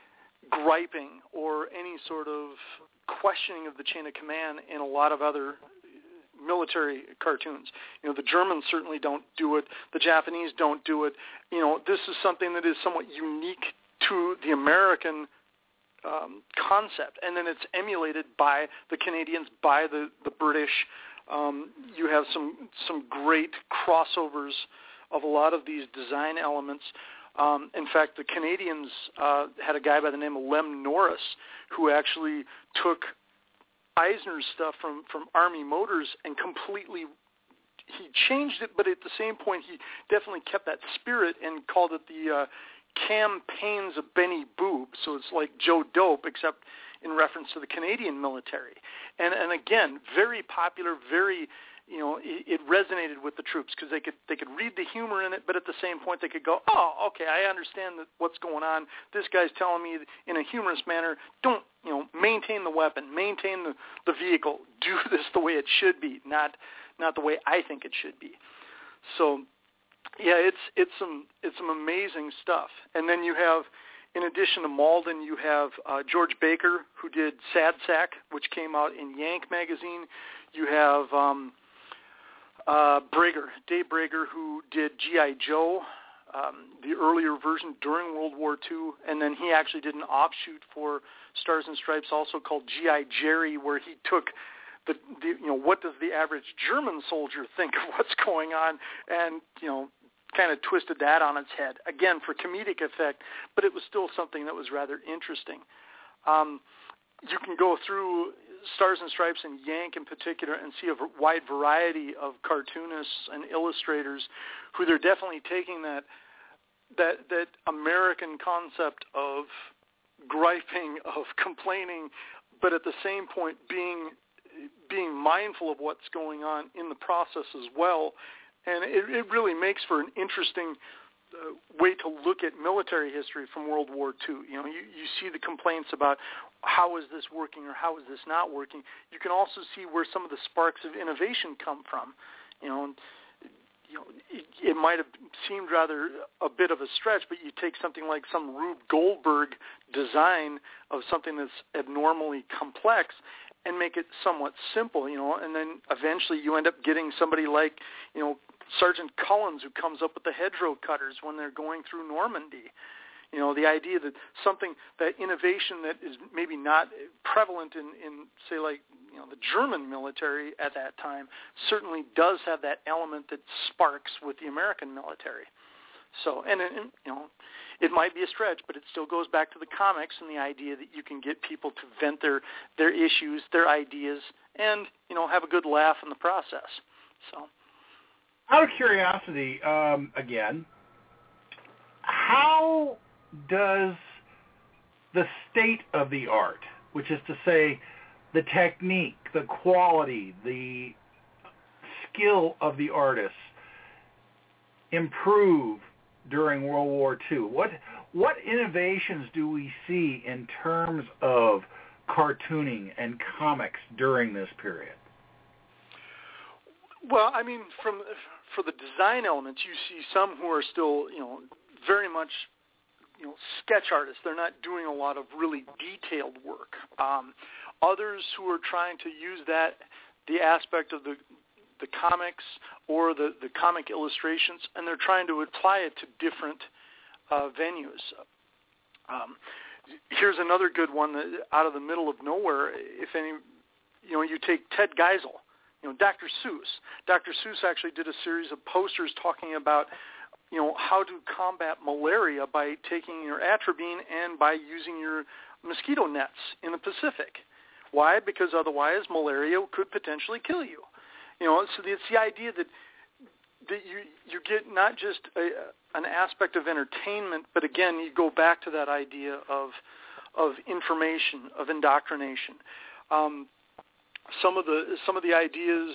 griping or any sort of questioning of the chain of command in a lot of other military cartoons. You know, the Germans certainly don't do it. The Japanese don't do it. You know, this is something that is somewhat unique to the American um, concept, and then it's emulated by the Canadians, by the, the British. Um, you have some some great crossovers of a lot of these design elements. Um, in fact, the Canadians uh, had a guy by the name of Lem Norris who actually took Eisner's stuff from, from Army Motors and completely, he changed it, but at the same point he definitely kept that spirit and called it the uh, Campaigns of Benny Boob. So it's like Joe Dope, except in reference to the Canadian military. And and again, very popular, very, you know, it, it resonated with the troops because they could they could read the humor in it, but at the same point they could go, oh, okay, I understand that what's going on. This guy's telling me in a humorous manner, don't, you know, maintain the weapon, maintain the, the vehicle, do this the way it should be, not not the way I think it should be. So, yeah, it's it's some it's some amazing stuff. And then you have, in addition to Malden, you have uh, George Baker, who did Sad Sack, which came out in Yank magazine. You have um, uh, Brager, Dave Brager, who did G I. Joe, um, the earlier version during World War Two, and then he actually did an offshoot for Stars and Stripes, also called G I. Jerry, where he took the, the you know, what does the average German soldier think of what's going on, and you know, kind of twisted that on its head, again, for comedic effect, but it was still something that was rather interesting. Um, you can go through Stars and Stripes and Yank in particular and see a wide variety of cartoonists and illustrators who they're definitely taking that that that American concept of griping, of complaining, but at the same point being being mindful of what's going on in the process as well. And it, it really makes for an interesting uh, way to look at military history from World War Two. You know, you, you see the complaints about how is this working or how is this not working. You can also see where some of the sparks of innovation come from. You know, and, you know, it, it might have seemed rather a bit of a stretch, but you take something like some Rube Goldberg design of something that's abnormally complex and make it somewhat simple, you know, and then eventually you end up getting somebody like, you know, Sergeant Cullens, who comes up with the hedgerow cutters when they're going through Normandy. You know, the idea that something, that innovation that is maybe not prevalent in, in, say, like, you know, the German military at that time, certainly does have that element that sparks with the American military. So, and, and you know, it might be a stretch, but it still goes back to the comics and the idea that you can get people to vent their, their issues, their ideas, and, you know, have a good laugh in the process. So, out of curiosity, um, again, how does the state of the art, which is to say the technique, the quality, the skill of the artists, improve during World War Two? What what innovations do we see in terms of cartooning and comics during this period? Well, I mean, from for the design elements, you see some who are still, you know, very much, you know, sketch artists. They're not doing a lot of really detailed work. Um, others who are trying to use that, the aspect of the the comics or the, the comic illustrations, and they're trying to apply it to different uh, venues. Um, here's another good one that, out of the middle of nowhere. If any, you know, you take Ted Geisel, you know, Doctor Seuss. Doctor Seuss actually did a series of posters talking about, you know, how to combat malaria by taking your atropine and by using your mosquito nets in the Pacific. Why? Because otherwise malaria could potentially kill you. You know, so it's the idea that that you you get not just a, an aspect of entertainment, but again, you go back to that idea of of information, of indoctrination. Um, some of the some of the ideas,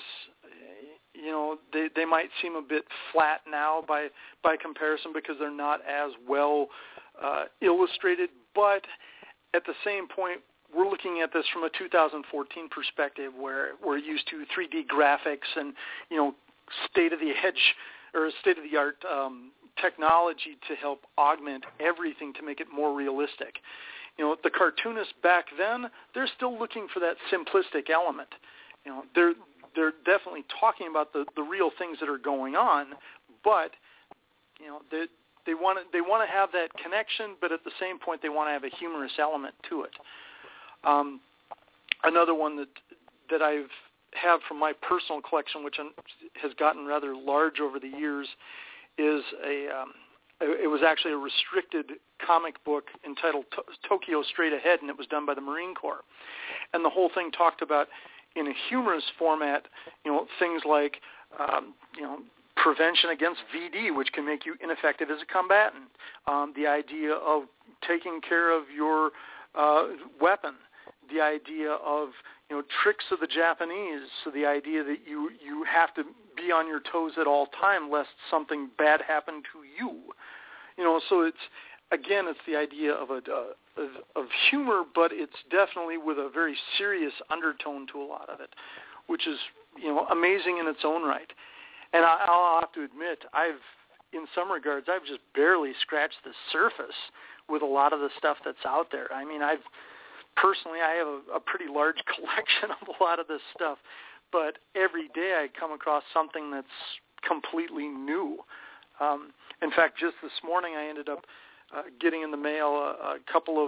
you know, they they might seem a bit flat now by by comparison because they're not as well uh, illustrated. But at the same point, we're looking at this from a two thousand fourteen perspective, where we're used to three D graphics and, you know, state-of-the-edge or state-of-the-art um, technology to help augment everything to make it more realistic. You know, the cartoonists back then, they're still looking for that simplistic element. You know, they're they're definitely talking about the, the real things that are going on, but you know, they they want to they want to have that connection, but at the same point, they want to have a humorous element to it. Um, another one that that I've have from my personal collection, which has gotten rather large over the years, is a um, it was actually a restricted comic book entitled to- Tokyo Straight Ahead, and it was done by the Marine Corps. And the whole thing talked about, in a humorous format, you know, things like um, you know, prevention against V D, which can make you ineffective as a combatant. Um, the idea of taking care of your uh, weapon. The idea of, you know, tricks of the Japanese, so the idea that you, you have to be on your toes at all time lest something bad happen to you. You know, so it's, again, it's the idea of a uh, of, of humor, but it's definitely with a very serious undertone to a lot of it, which is, you know, amazing in its own right. And I, I'll have to admit, I've, in some regards, I've just barely scratched the surface with a lot of the stuff that's out there. I mean, I've Personally, I have a, a pretty large collection of a lot of this stuff, but every day I come across something that's completely new. Um, in fact, just this morning I ended up uh, getting in the mail a, a couple of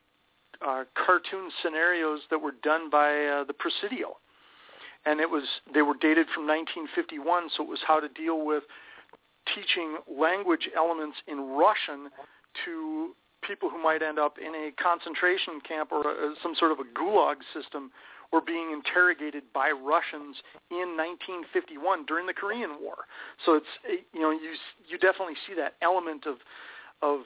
uh, cartoon scenarios that were done by uh, the Presidio, and it was they were dated from nineteen fifty-one, so it was how to deal with teaching language elements in Russian to people who might end up in a concentration camp or a, some sort of a gulag system or being interrogated by Russians in nineteen fifty-one during the Korean War. So it's, you know, you you definitely see that element of of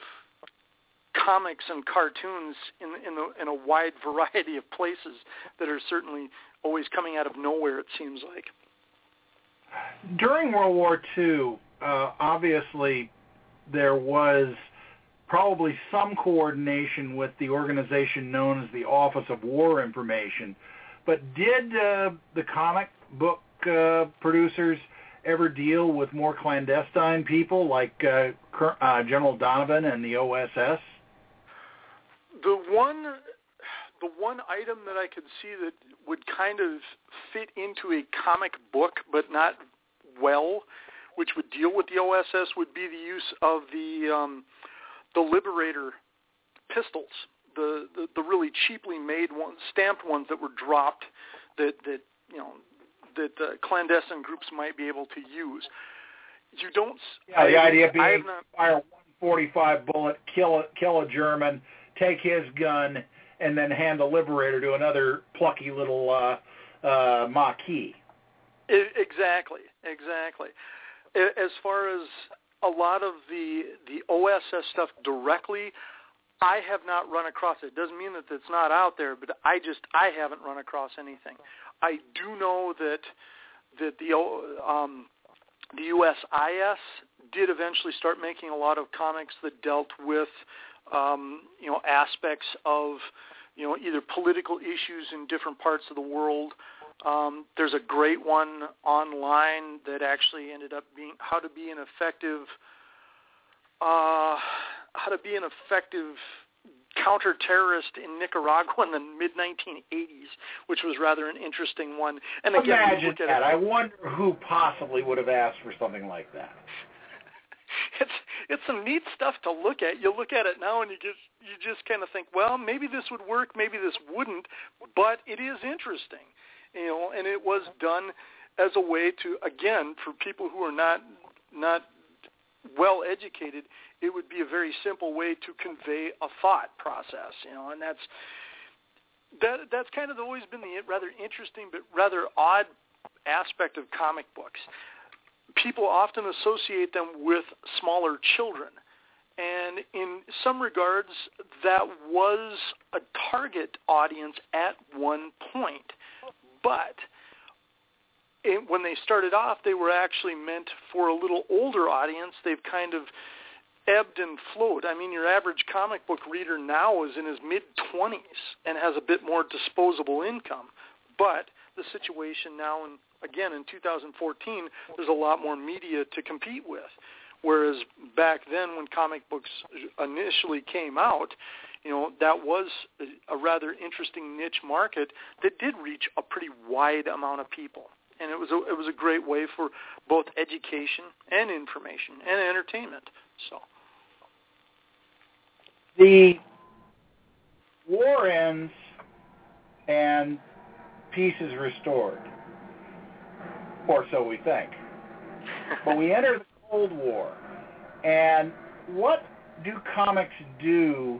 comics and cartoons in in, the, in a wide variety of places that are certainly always coming out of nowhere, it seems like. During World War Two, uh, obviously there was probably some coordination with the organization known as the Office of War Information. But did uh, the comic book uh, producers ever deal with more clandestine people like uh, uh, General Donovan and the O S S? The one, the one item that I could see that would kind of fit into a comic book, but not well, which would deal with the O S S, would be the use of the um, the Liberator pistols, the, the the really cheaply made ones, stamped ones that were dropped, that that you know that uh, clandestine groups might be able to use. You don't. Yeah, the I, idea being not, fire one forty-five bullet, kill a, kill a German, take his gun, and then hand the Liberator to another plucky little uh, uh, Maquis. Exactly, exactly. As far as a lot of the the O S S stuff directly, I have not run across it. It doesn't mean that it's not out there, but I just I haven't run across anything. I do know that that the um, the U S I S did eventually start making a lot of comics that dealt with um, you know aspects of you know either political issues in different parts of the world. Um, there's a great one online that actually ended up being how to be an effective, uh, how to be an effective counter-terrorist in Nicaragua in the mid nineteen eighties, which was rather an interesting one. And again, imagine look at that. It, I wonder who possibly would have asked for something like that. It's it's some neat stuff to look at. You look at it now and you just you just kind of think, well, maybe this would work, maybe this wouldn't, but it is interesting. you know, and it was done as a way to, again, for people who are not not well educated, it would be a very simple way to convey a thought process, you know, and that's that that's kind of always been the rather interesting but rather odd aspect of comic books. People often associate them with smaller children, and in some regards, that was a target audience at one point, but it, when they started off, they were actually meant for a little older audience. They've kind of ebbed and flowed. I mean, your average comic book reader now is in his mid-twenties and has a bit more disposable income. But the situation now, in, again, in two thousand fourteen, there's a lot more media to compete with. Whereas back then when comic books initially came out, you know, that was a rather interesting niche market that did reach a pretty wide amount of people. And it was a, it was a great way for both education and information and entertainment. So the war ends and peace is restored, or so we think. But we enter the Cold War, and what do comics do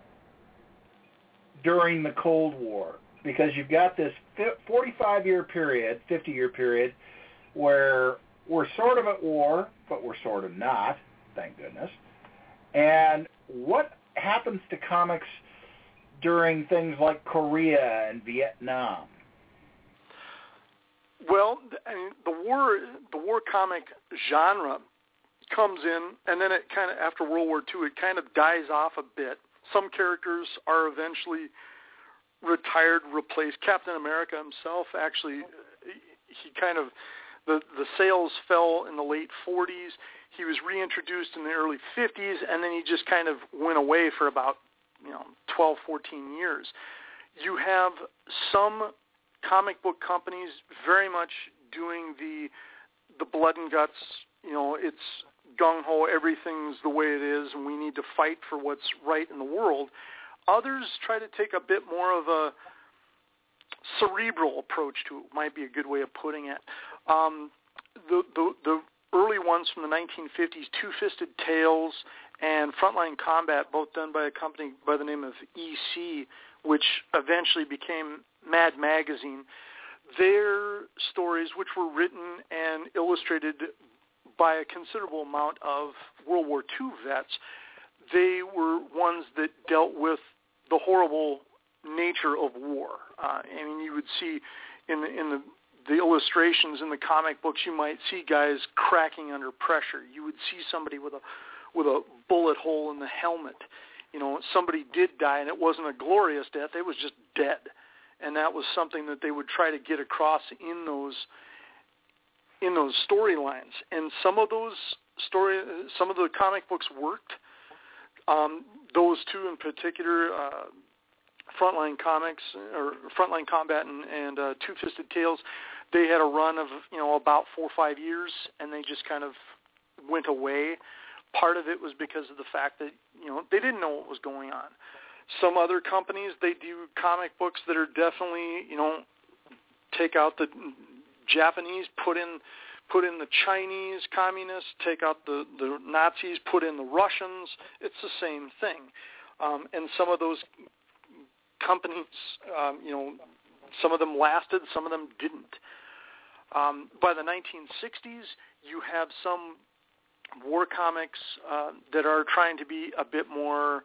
during the Cold War? Because you've got this forty-five-year period, fifty-year period, where we're sort of at war, but we're sort of not, thank goodness. And what happens to comics during things like Korea and Vietnam? Well, I mean, the war, the war comic genre comes in, and then it kind of, after World War Two, it kind of dies off a bit. Some characters are eventually retired, replaced. Captain America himself, actually, he kind of, the, the sales fell in the late forties. He was reintroduced in the early fifties, and then he just kind of went away for about, you know, twelve, fourteen years. You have some comic book companies very much doing the the blood and guts, you know, it's gung-ho, everything's the way it is, and we need to fight for what's right in the world. Others try to take a bit more of a cerebral approach to it, might be a good way of putting it. Um, the, the, the early ones from the nineteen fifties, Two-Fisted Tales and Frontline Combat, both done by a company by the name of E C, which eventually became Mad Magazine, their stories, which were written and illustrated by a considerable amount of World War Two vets, they were ones that dealt with the horrible nature of war. Uh, I mean, you would see in the, in the, the illustrations in the comic books, you might see guys cracking under pressure. You would see somebody with a with a bullet hole in the helmet. You know, somebody did die, and it wasn't a glorious death. It was just dead. And that was something that they would try to get across in those in those storylines. And some of those story, some of the comic books worked. Um, those two in particular, uh, Frontline Comics or Frontline Combat and, and uh, Two-Fisted Tales, they had a run of you know about four or five years, and they just kind of went away. Part of it was because of the fact that you know they didn't know what was going on. Some other companies, they do comic books that are definitely, you know, take out the Japanese, put in put in the Chinese communists, take out the, the Nazis, put in the Russians. It's the same thing. Um, and some of those companies, um, you know, some of them lasted, some of them didn't. Um, by the nineteen sixties, you have some war comics uh, that are trying to be a bit more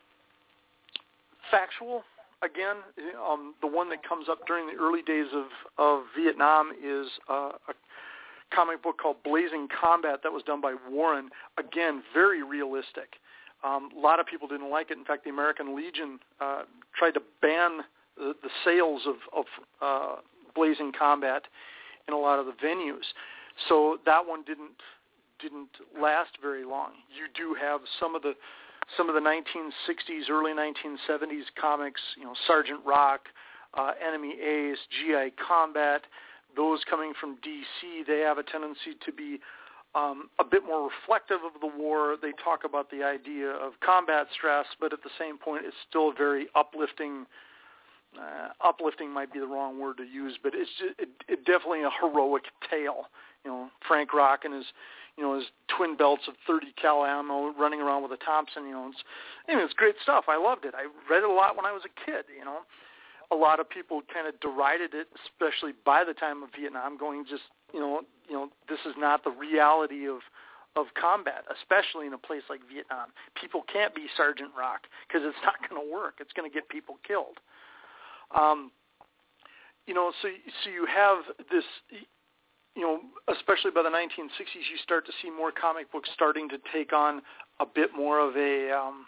factual. Again, um, the one that comes up during the early days of, of Vietnam is uh, a comic book called Blazing Combat that was done by Warren. Again, very realistic. Um, a lot of people didn't like it. In fact, the American Legion uh, tried to ban the, the sales of, of uh, Blazing Combat in a lot of the venues. So that one didn't didn't last very long. You do have some of the some of the nineteen sixties, early nineteen seventies comics, you know, Sergeant Rock, uh, Enemy Ace, G I Combat, those coming from D C, they have a tendency to be um, a bit more reflective of the war. They talk about the idea of combat stress, but at the same point, it's still a very uplifting, uh, uplifting might be the wrong word to use, but it's just, it, it definitely a heroic tale. You know, Frank Rock and his, you know, his twin belts of thirty cal ammo running around with a Thompson. You know, it's, I mean, it's great stuff. I loved it. I read it a lot when I was a kid. You know, a lot of people kind of derided it, especially by the time of Vietnam, going just, you know, you know, this is not the reality of of combat, especially in a place like Vietnam. People can't be Sergeant Rock because it's not going to work. It's going to get people killed. Um, you know, so so you have this, you know, especially by the nineteen sixties, you start to see more comic books starting to take on a bit more of a um,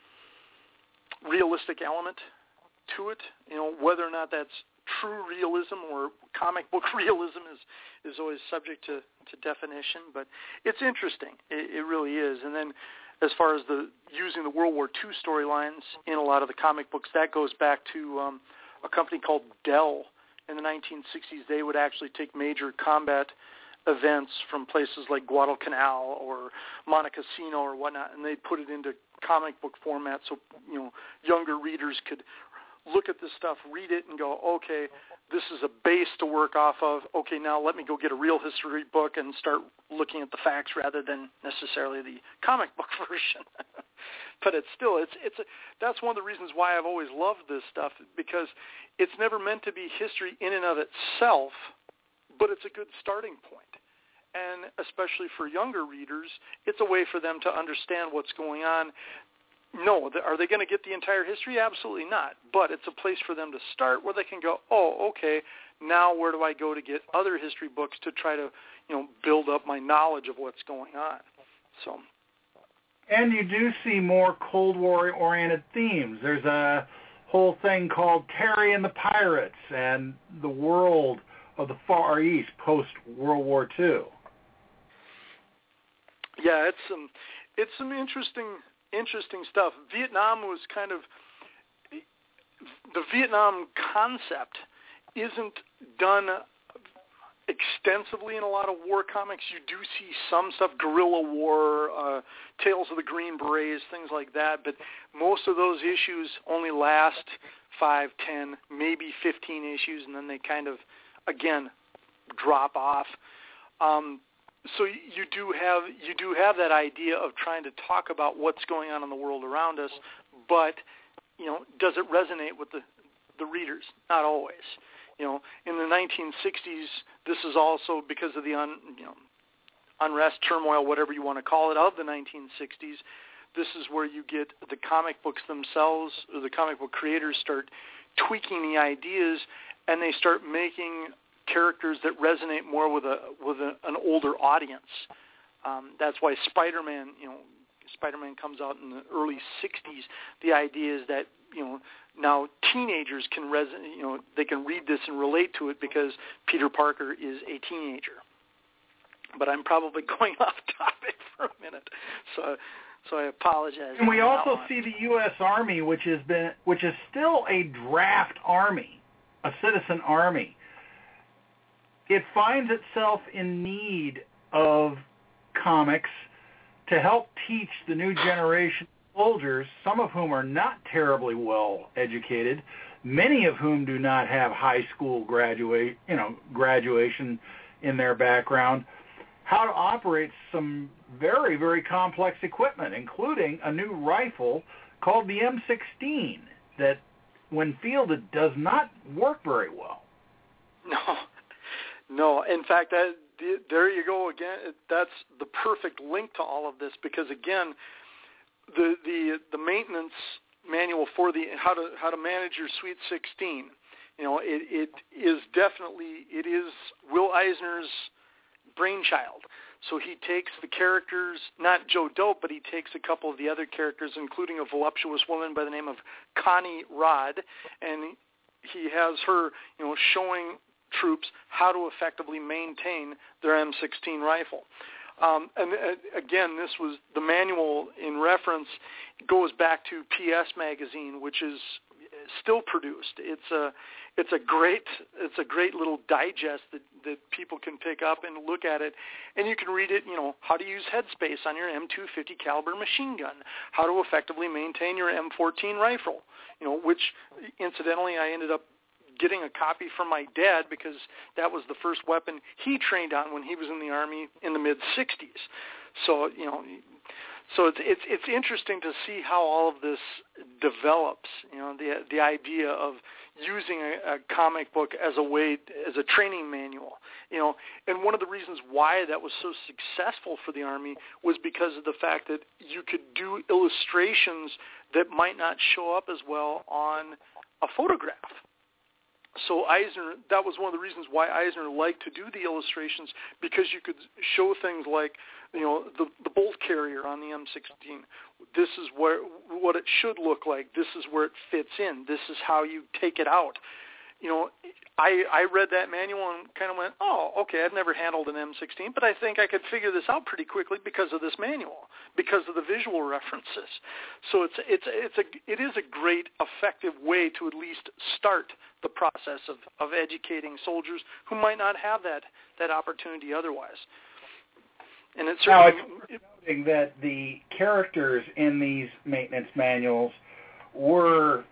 realistic element to it. You know, whether or not that's true realism or comic book realism is, is always subject to, to definition, but it's interesting. It, it really is. And then as far as the using the World War Two storylines in a lot of the comic books, that goes back to um, a company called Dell. In the nineteen sixties, they would actually take major combat events from places like Guadalcanal or Montecasino or whatnot, and they'd put it into comic book format so, you know, younger readers could look at this stuff, read it, and go, okay, this is a base to work off of. Okay, now let me go get a real history book and start looking at the facts rather than necessarily the comic book version. But it's still, it's it's a, that's one of the reasons why I've always loved this stuff, because it's never meant to be history in and of itself, but it's a good starting point. And especially for younger readers, it's a way for them to understand what's going on. No, are they going to get the entire history? Absolutely not. But it's a place for them to start where they can go, oh, okay, now where do I go to get other history books to try to, you know, build up my knowledge of what's going on? So. And you do see more Cold War-oriented themes. There's a whole thing called Terry and the Pirates and the world of the Far East post-World War Two. Yeah, it's some, it's some interesting... interesting stuff. Vietnam was kind of, the Vietnam concept isn't done extensively in a lot of war comics. You do see some stuff, guerrilla war, uh, Tales of the Green Berets, things like that, but most of those issues only last five, ten, maybe fifteen issues, and then they kind of, again, drop off. Um, So you do have you do have that idea of trying to talk about what's going on in the world around us, but you know, does it resonate with the the readers? Not always. You know, in the nineteen sixties, this is also because of the un, you know, unrest, turmoil, whatever you want to call it, of the nineteen sixties. This is where you get the comic books themselves, or the comic book creators start tweaking the ideas, and they start making characters that resonate more with a with a, an older audience. Um, that's why Spider-Man, you know, Spider-Man comes out in the early sixties. The idea is that, you know, now teenagers can resonate, you know, they can read this and relate to it because Peter Parker is a teenager. But I'm probably going off topic for a minute, so so I apologize. And we also see the U S Army, which has been which is still a draft army, a citizen army. It finds itself in need of comics to help teach the new generation of soldiers, some of whom are not terribly well educated, many of whom do not have high school graduate, you know, graduation in their background, how to operate some very, very complex equipment, including a new rifle called the M sixteen that, when fielded, does not work very well. No. No, in fact, that, there you go again. That's the perfect link to all of this, because again, the the the maintenance manual for the how to how to manage your Sweet sixteen, you know, it it is definitely it is Will Eisner's brainchild. So he takes the characters, not Joe Dope, but he takes a couple of the other characters, including a voluptuous woman by the name of Connie Rod, and he has her, you know, showing troops how to effectively maintain their M sixteen rifle. Um, and uh, again, this was the manual in reference goes back to P S Magazine, which is still produced. It's a it's a great it's a great little digest that, that people can pick up and look at it, and you can read it. You know, how to use headspace on your M two fifty caliber machine gun, how to effectively maintain your M fourteen rifle. You know, which incidentally I ended up getting a copy from my dad because that was the first weapon he trained on when he was in the Army in the mid sixties. So you know. So it's it's it's interesting to see how all of this develops. You know, the the idea of using a, a comic book as a way as a training manual. You know, and one of the reasons why that was so successful for the Army was because of the fact that you could do illustrations that might not show up as well on a photograph. So Eisner, that was one of the reasons why Eisner liked to do the illustrations, because you could show things like, you know, the, the bolt carrier on the M sixteen. This is where what it should look like. This is where it fits in. This is how you take it out. You know, I, I read that manual and kind of went, oh, okay, I've never handled an M sixteen, but I think I could figure this out pretty quickly because of this manual, because of the visual references. So it's it's it's a it is a great, effective way to at least start the process of, of educating soldiers who might not have that, that opportunity otherwise. And it's now certainly it's noting that the characters in these maintenance manuals were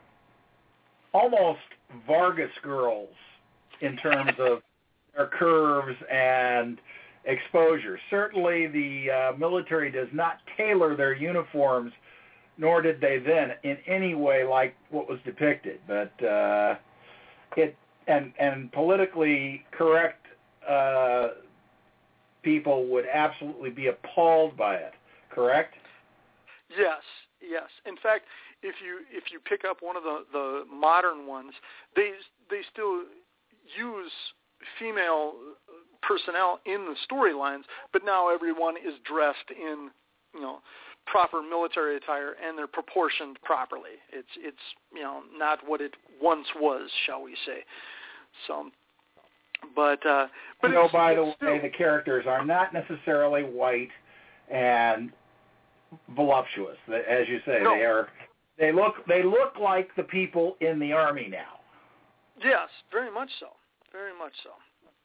almost Vargas girls in terms of their curves and exposure. Certainly the uh, military does not tailor their uniforms, nor did they then in any way like what was depicted. But uh, it and and politically correct uh, people would absolutely be appalled by it. Correct? Yes, yes. In fact, if you if you pick up one of the, the modern ones, they they still use female personnel in the storylines, but now everyone is dressed in, you know, proper military attire, and they're proportioned properly. It's it's you know not what it once was, shall we say? So, but uh, but you know, it's, by it's the way, still, the characters are not necessarily white and voluptuous, as you say. No. They are. They look. They look like the people in the Army now. Yes, very much so. Very much so.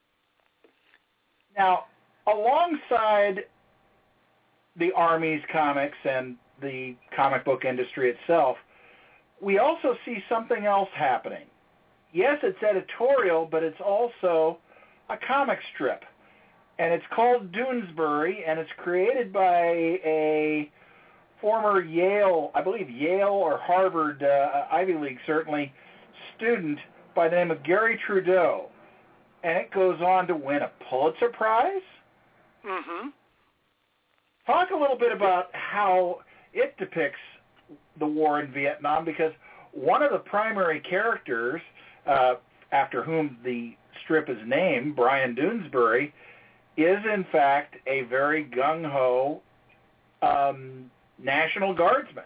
Now, alongside the Army's comics and the comic book industry itself, we also see something else happening. Yes, it's editorial, but it's also a comic strip. And it's called Doonesbury, and it's created by a former Yale, I believe Yale or Harvard, uh, Ivy League certainly, student by the name of Gary Trudeau. And it goes on to win a Pulitzer Prize. Mm-hmm. Talk a little bit about how it depicts the war in Vietnam, because one of the primary characters, uh, after whom the strip is named, Brian Doonesbury, is in fact a very gung-ho um, National Guardsman.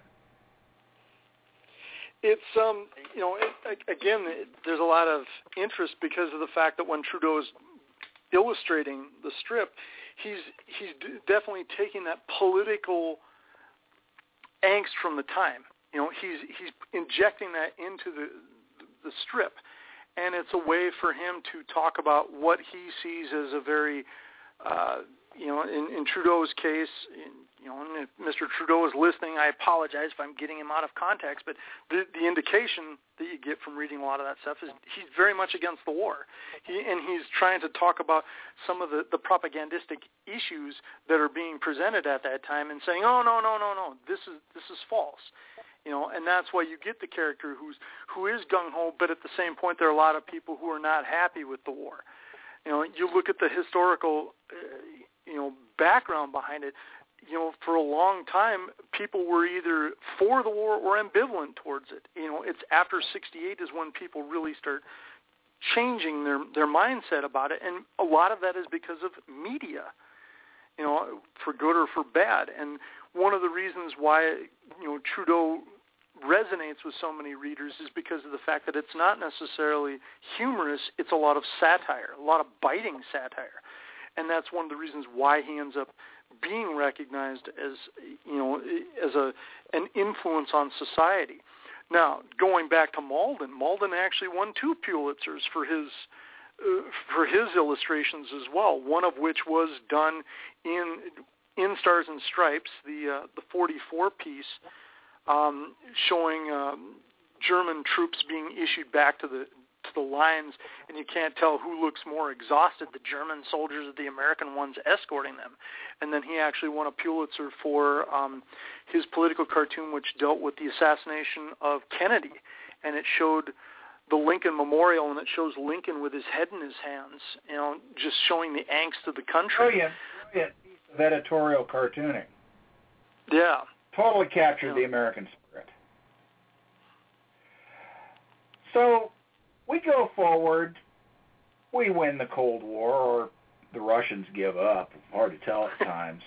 It's, um, you know, it, again, it, there's a lot of interest because of the fact that when Trudeau is illustrating the strip, he's he's definitely taking that political angst from the time. You know, he's he's injecting that into the the strip, and it's a way for him to talk about what he sees as a very, uh, you know, in, in Trudeau's case, in, you know, and if Mister Trudeau is listening, I apologize if I'm getting him out of context, but the, the indication that you get from reading a lot of that stuff is he's very much against the war. He, and he's trying to talk about some of the, the propagandistic issues that are being presented at that time and saying, oh, no, no, no, no, this is this is false. You know, and that's why you get the character who's who is gung-ho, but at the same point there are a lot of people who are not happy with the war. You know, you look at the historical, uh, you know, background behind it. You know, for a long time, people were either for the war or ambivalent towards it. You know, it's after sixty-eight is when people really start changing their their mindset about it, and a lot of that is because of media, you know, for good or for bad. And one of the reasons why, you know, Trudeau resonates with so many readers is because of the fact that it's not necessarily humorous, it's a lot of satire, a lot of biting satire. And that's one of the reasons why he ends up being recognized as, you know, as a an influence on society. Now, going back to Malden, Malden actually won two Pulitzers for his uh, for his illustrations as well. One of which was done in in Stars and Stripes, the uh, the forty-four piece, um, showing um, German troops being issued back to the to the lines, and you can't tell who looks more exhausted, the German soldiers or the American ones escorting them. And then he actually won a Pulitzer for um, his political cartoon, which dealt with the assassination of Kennedy, and it showed the Lincoln Memorial, and it shows Lincoln with his head in his hands, you know, just showing the angst of the country. Brilliant, brilliant piece of editorial cartooning. Yeah. Totally captured yeah. the American spirit. So we go forward, we win the Cold War, or the Russians give up. Hard to tell at times.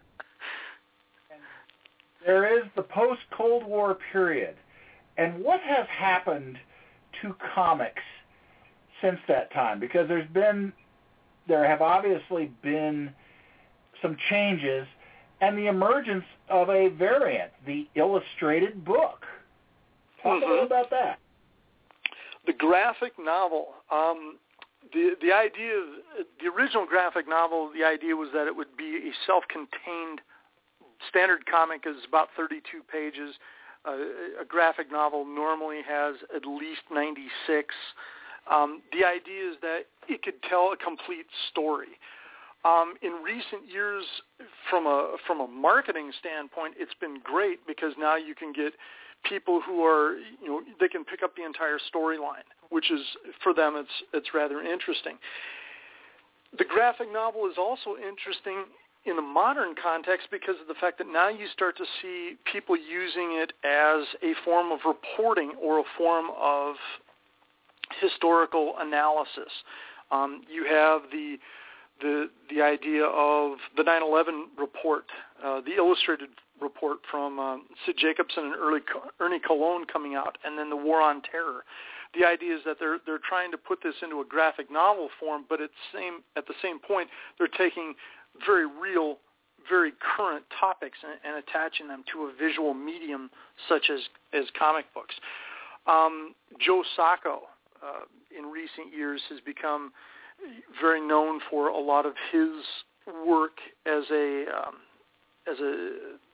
And there is the post-Cold War period. And what has happened to comics since that time? Because there's been, there have obviously been some changes and the emergence of a variant, the illustrated book. Talk mm-hmm. a little about that. The graphic novel. Um, the the idea, the original graphic novel, the idea was that it would be a self-contained standard comic is about thirty-two pages. Uh, a graphic novel normally has at least ninety-six. Um, the idea is that it could tell a complete story. Um, in recent years, from a from a marketing standpoint, it's been great because now you can get people who are, you know, they can pick up the entire storyline, which is, for them, it's it's rather interesting. The graphic novel is also interesting in the modern context because of the fact that now you start to see people using it as a form of reporting or a form of historical analysis. Um, you have the the the idea of the nine eleven report, uh, the illustrated report from um, Sid Jacobson and early Ernie Colon coming out, and then the War on Terror. The idea is that they're they're trying to put this into a graphic novel form, but at the same at the same point they're taking very real, very current topics and, and attaching them to a visual medium such as as comic books. Um, Joe Sacco uh, in recent years has become very known for a lot of his work as a um, as a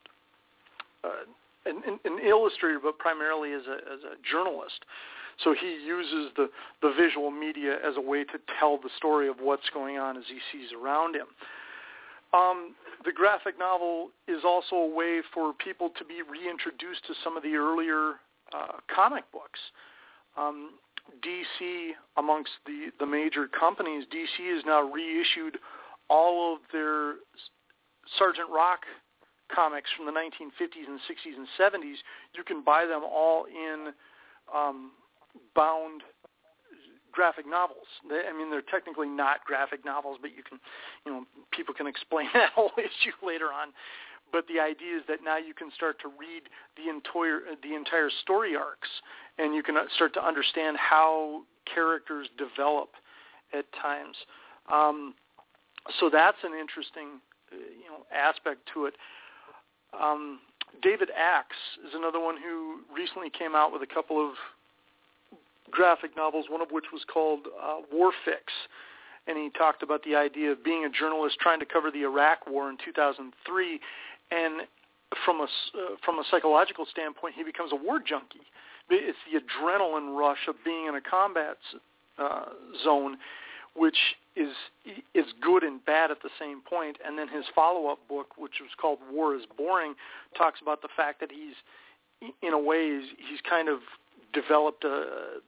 uh, an, an illustrator, but primarily as a as a journalist. So he uses the, the visual media as a way to tell the story of what's going on as he sees around him. Um, the graphic novel is also a way for people to be reintroduced to some of the earlier uh, comic books. Um, D C, amongst the, the major companies, D C has now reissued all of their Sergeant Rock comics from the nineteen fifties and sixties and seventies. You can buy them all in um, bound graphic novels. They, I mean, they're technically not graphic novels, but you can, you know, people can explain that whole issue later on. But the idea is that now you can start to read the entire the entire story arcs, and you can start to understand how characters develop at times. Um, so that's an interesting, uh, you know, aspect to it. Um, David Axe is another one who recently came out with a couple of graphic novels, one of which was called uh, War Fix, and he talked about the idea of being a journalist trying to cover the Iraq War in two thousand three, and from a uh, from a psychological standpoint, he becomes a war junkie. It's the adrenaline rush of being in a combat uh, zone, which is is good and bad at the same point. And then his follow-up book, which was called War is Boring, talks about the fact that he's, in a way, he's, he's kind of developed a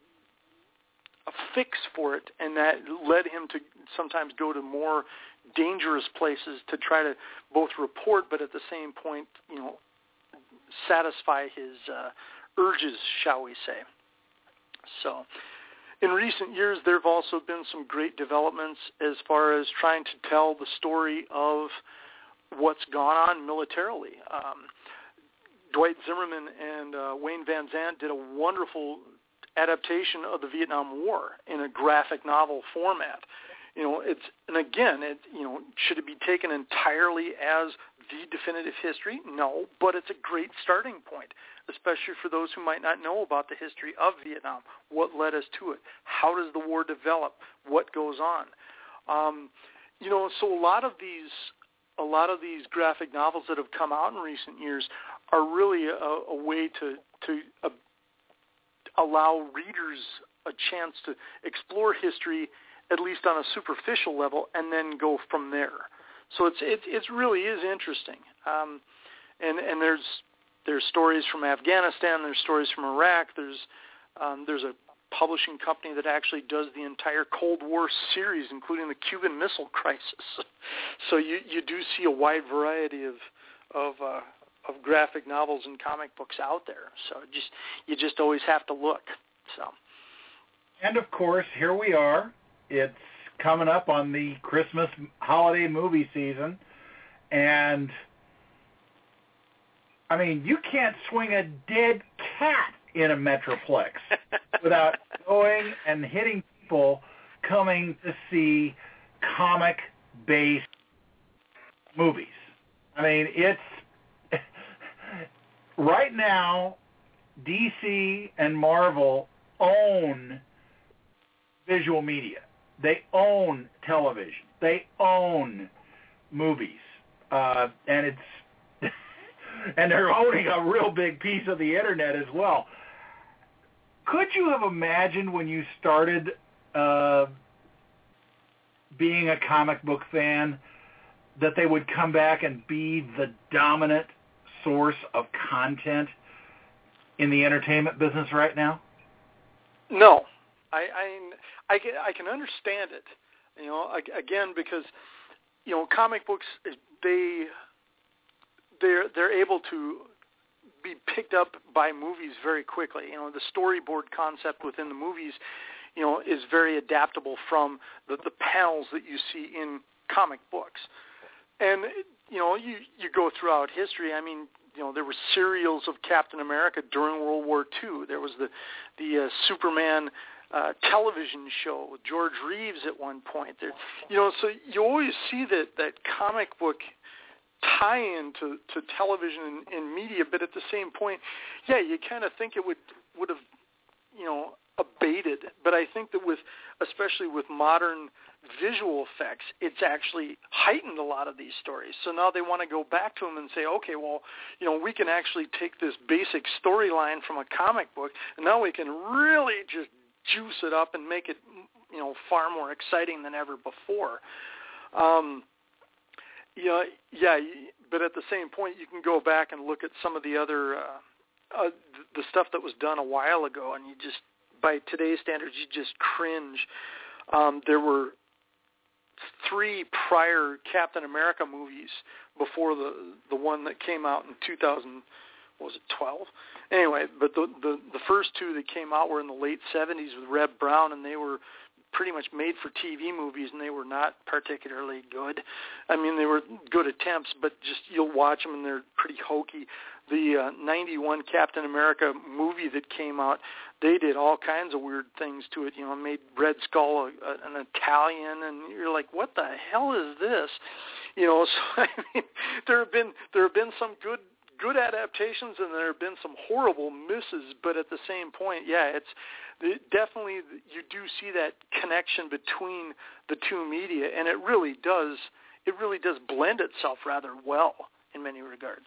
a fix for it, and that led him to sometimes go to more dangerous places to try to both report, but at the same point, you know, satisfy his uh, urges, shall we say. So, in recent years, there have also been some great developments as far as trying to tell the story of what's gone on militarily. Um, Dwight Zimmerman and uh, Wayne Van Zandt did a wonderful adaptation of the Vietnam War in a graphic novel format. You know, it's, and again, it, you know, should it be taken entirely as the definitive history? No, but it's a great starting point, especially for those who might not know about the history of Vietnam. What led us to it? How does the war develop? What goes on? Um, you know, so a lot of these, a lot of these graphic novels that have come out in recent years are really a, a way to to uh, allow readers a chance to explore history, at least on a superficial level, and then go from there. So it's it it really is interesting, um, and and there's there's stories from Afghanistan, there's stories from Iraq, there's um, there's a publishing company that actually does the entire Cold War series, including the Cuban Missile Crisis. So you you do see a wide variety of of uh, of graphic novels and comic books out there. So just you just always have to look. So. And of course, here we are. It's coming up on the Christmas holiday movie season, and I mean, you can't swing a dead cat in a Metroplex without going and hitting people coming to see comic-based movies. I mean, it's right now D C and Marvel own visual media. They own television. They own movies, uh, and it's and they're owning a real big piece of the internet as well. Could you have imagined when you started uh, being a comic book fan that they would come back and be the dominant source of content in the entertainment business right now? No. I, I, I, can, I can understand it, you know, again, because, you know, comic books, they, they're, they're able to be picked up by movies very quickly. You know, the storyboard concept within the movies, you know, is very adaptable from the, the panels that you see in comic books. And, you know, you, you go throughout history, I mean, you know, there were serials of Captain America during World War Two. There was the, the uh, Superman Uh, television show with George Reeves at one point. There, you know, so you always see that, that comic book tie-in to, to television and, and media, but at the same point, yeah, you kind of think it would would have, you know, abated. But I think that with, especially with modern visual effects, it's actually heightened a lot of these stories. So now they want to go back to them and say, okay, well, you know, we can actually take this basic storyline from a comic book, and now we can really just juice it up and make it, you know, far more exciting than ever before. Um, you know, yeah, but at the same point, you can go back and look at some of the other, uh, uh, the stuff that was done a while ago, and you just, by today's standards, you just cringe. Um, there were three prior Captain America movies before the the one that came out in two thousand. Was it twelve? Anyway, but the, the the first two that came out were in the late seventies with Reb Brown, and they were pretty much made for T V movies, and they were not particularly good. I mean, they were good attempts, but just you'll watch them and they're pretty hokey. The uh, ninety-one Captain America movie that came out, they did all kinds of weird things to it. You know, made Red Skull a, a, an Italian, and you're like, what the hell is this? You know, so I mean, there have been there have been some good. good adaptations, and there have been some horrible misses, but at the same point, yeah, it's it definitely, you do see that connection between the two media, and it really does, it really does blend itself rather well in many regards.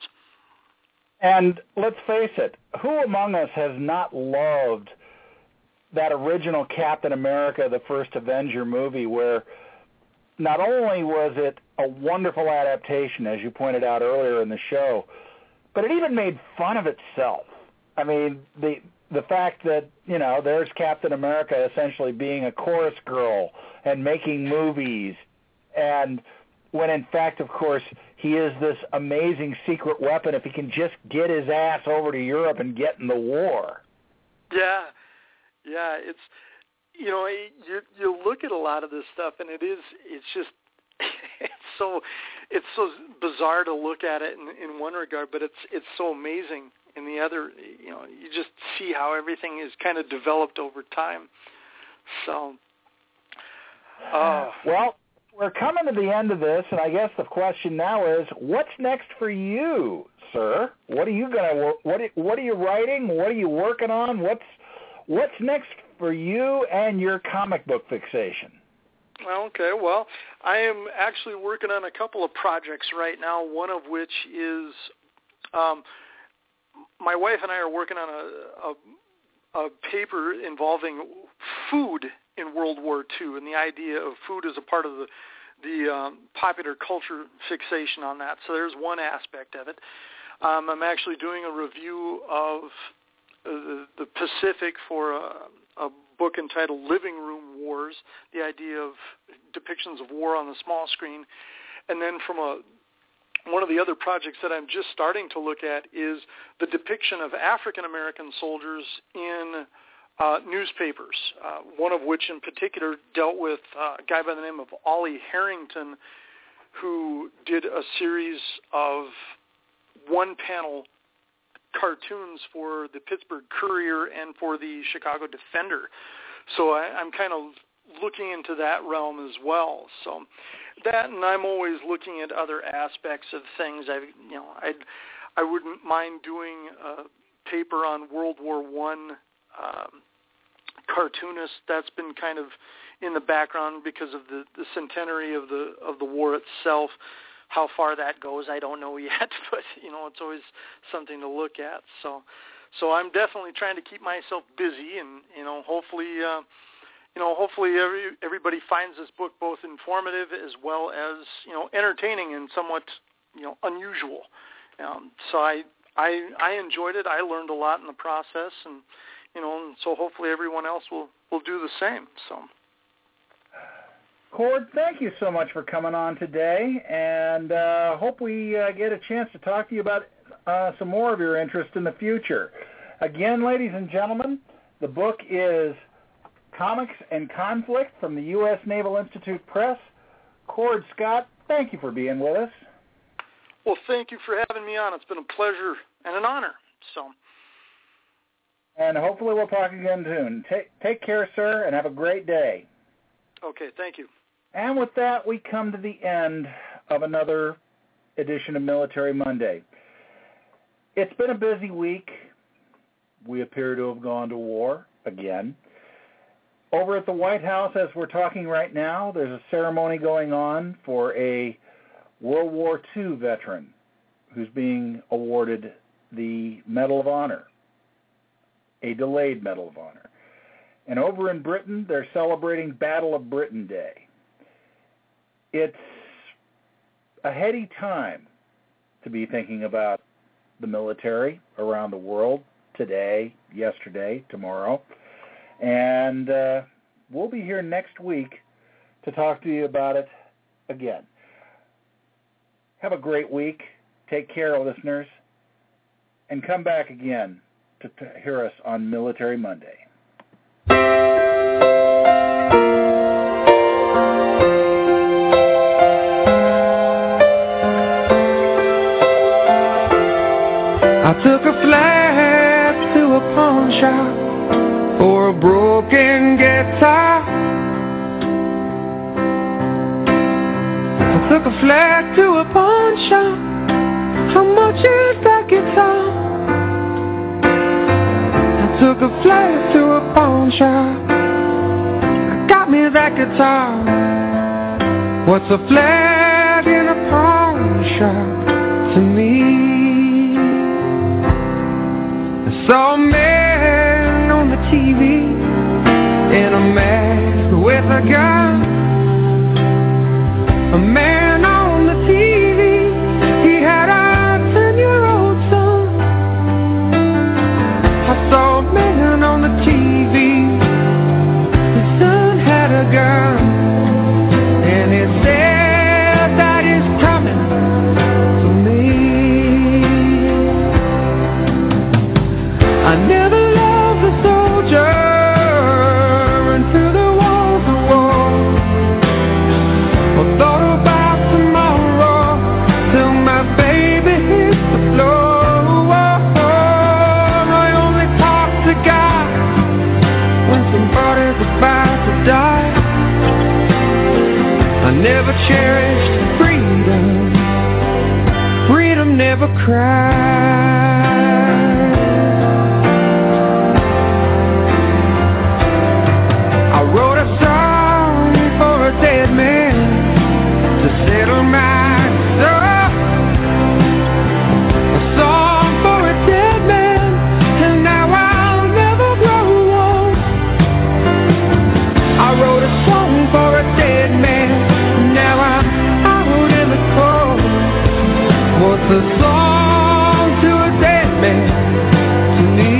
And let's face it, who among us has not loved that original Captain America, the first Avenger movie, where not only was it a wonderful adaptation, as you pointed out earlier in the show, but it even made fun of itself. I mean, the the fact that, you know, there's Captain America essentially being a chorus girl and making movies, and when in fact, of course, he is this amazing secret weapon if he can just get his ass over to Europe and get in the war. Yeah, yeah, it's, you know, you you look at a lot of this stuff, and it is, it's just, it's so it's so bizarre to look at it in, in one regard, but it's it's so amazing in the other. You know, you just see how everything is kind of developed over time. So, uh, well, We're coming to the end of this, and I guess the question now is, what's next for you, sir? What are you gonna what what are you writing? What are you working on? What's what's next for you and your comic book fixation? Okay, well, I am actually working on a couple of projects right now, one of which is um, my wife and I are working on a, a, a paper involving food in World War Two and the idea of food as a part of the, the um, popular culture fixation on that. So there's one aspect of it. Um, I'm actually doing a review of the, the Pacific for a, a book entitled Living Room Wars, the idea of depictions of war on the small screen. And then from a one of the other projects that I'm just starting to look at is the depiction of African-American soldiers in uh, newspapers, uh, one of which in particular dealt with uh, a guy by the name of Ollie Harrington, who did a series of one-panel cartoons for the Pittsburgh Courier and for the Chicago Defender. So I, I'm kind of looking into that realm as well. So that, and I'm always looking at other aspects of things. I, you know, I, I wouldn't mind doing a paper on World War One um, cartoonists. That's been kind of in the background because of the, the centenary of the of the war itself. How far that goes, I don't know yet, but you know, it's always something to look at. So, so I'm definitely trying to keep myself busy, and you know, hopefully, uh, you know, hopefully every, everybody finds this book both informative as well as you know, entertaining and somewhat you know, unusual. Um, so I, I, I enjoyed it. I learned a lot in the process, and you know, and so hopefully everyone else will will do the same. So. Cord, thank you so much for coming on today, and uh, hope we uh, get a chance to talk to you about uh, some more of your interest in the future. Again, ladies and gentlemen, the book is Comics and Conflict from the U S Naval Institute Press. Cord Scott, thank you for being with us. Well, thank you for having me on. It's been a pleasure and an honor. So, and hopefully we'll talk again soon. Take, take care, sir, and have a great day. Okay, thank you. And with that, we come to the end of another edition of Military Monday. It's been a busy week. We appear to have gone to war again. Over at the White House, as we're talking right now, there's a ceremony going on for a World War Two veteran who's being awarded the Medal of Honor, a delayed Medal of Honor. And over in Britain, they're celebrating Battle of Britain Day. It's a heady time to be thinking about the military around the world today, yesterday, tomorrow. And uh, we'll be here next week to talk to you about it again. Have a great week. Take care, listeners. And come back again to, to hear us on Military Monday. I took a flat to a pawn shop for a broken guitar. I took a flat to a pawn shop. How much is that guitar? I took a flat to a pawn shop. I got me that guitar. What's a flat in a pawn shop to me? I saw a man on the T V in a mask with a gun. A man on the T V, he had a ten-year-old son. I saw a man on the T V, his son had a gun, and he said that he's coming to me. I never loved a soldier until there was a war, or thought about cherished freedom. Freedom never cries. I wrote a song for a dead man to settle my soul. A song for a dead man, and now I'll never grow old. I wrote a song for a dead man, now I'm out in the cold. What's a song to a dead man to me?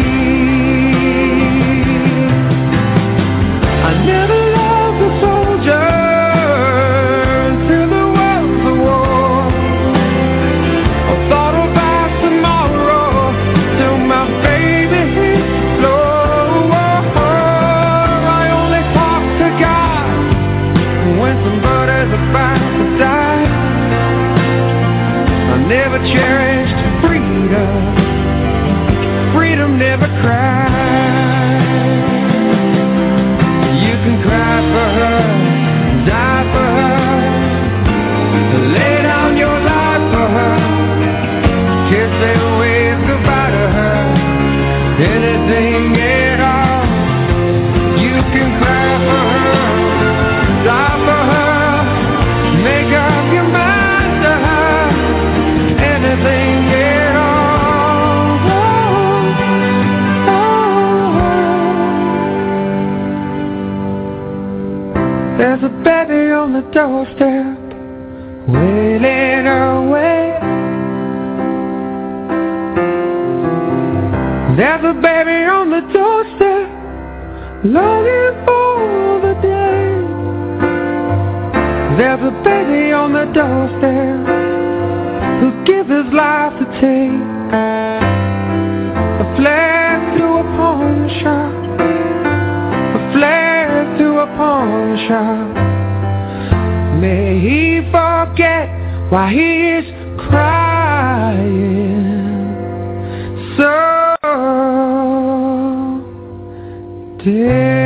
I never loved a soldier till there was a war. I thought about tomorrow till my baby hit the floor. I only talk to God when somebody's about to die. I never cherished freedom. Freedom never cries. You can cry for her, die for her, lay down your life for her, kiss and wave goodbye to her, anything at all. You can cry for her, die for her, make up your mind to her, anything at all. There's a baby on the doorstep, wailing away. There's a baby on the doorstep, longing for the day. There's a baby on the doorstep who'd give his life to take a flag through a pawn shop, a flag through a pawn shop. May he forget why he is crying so dear.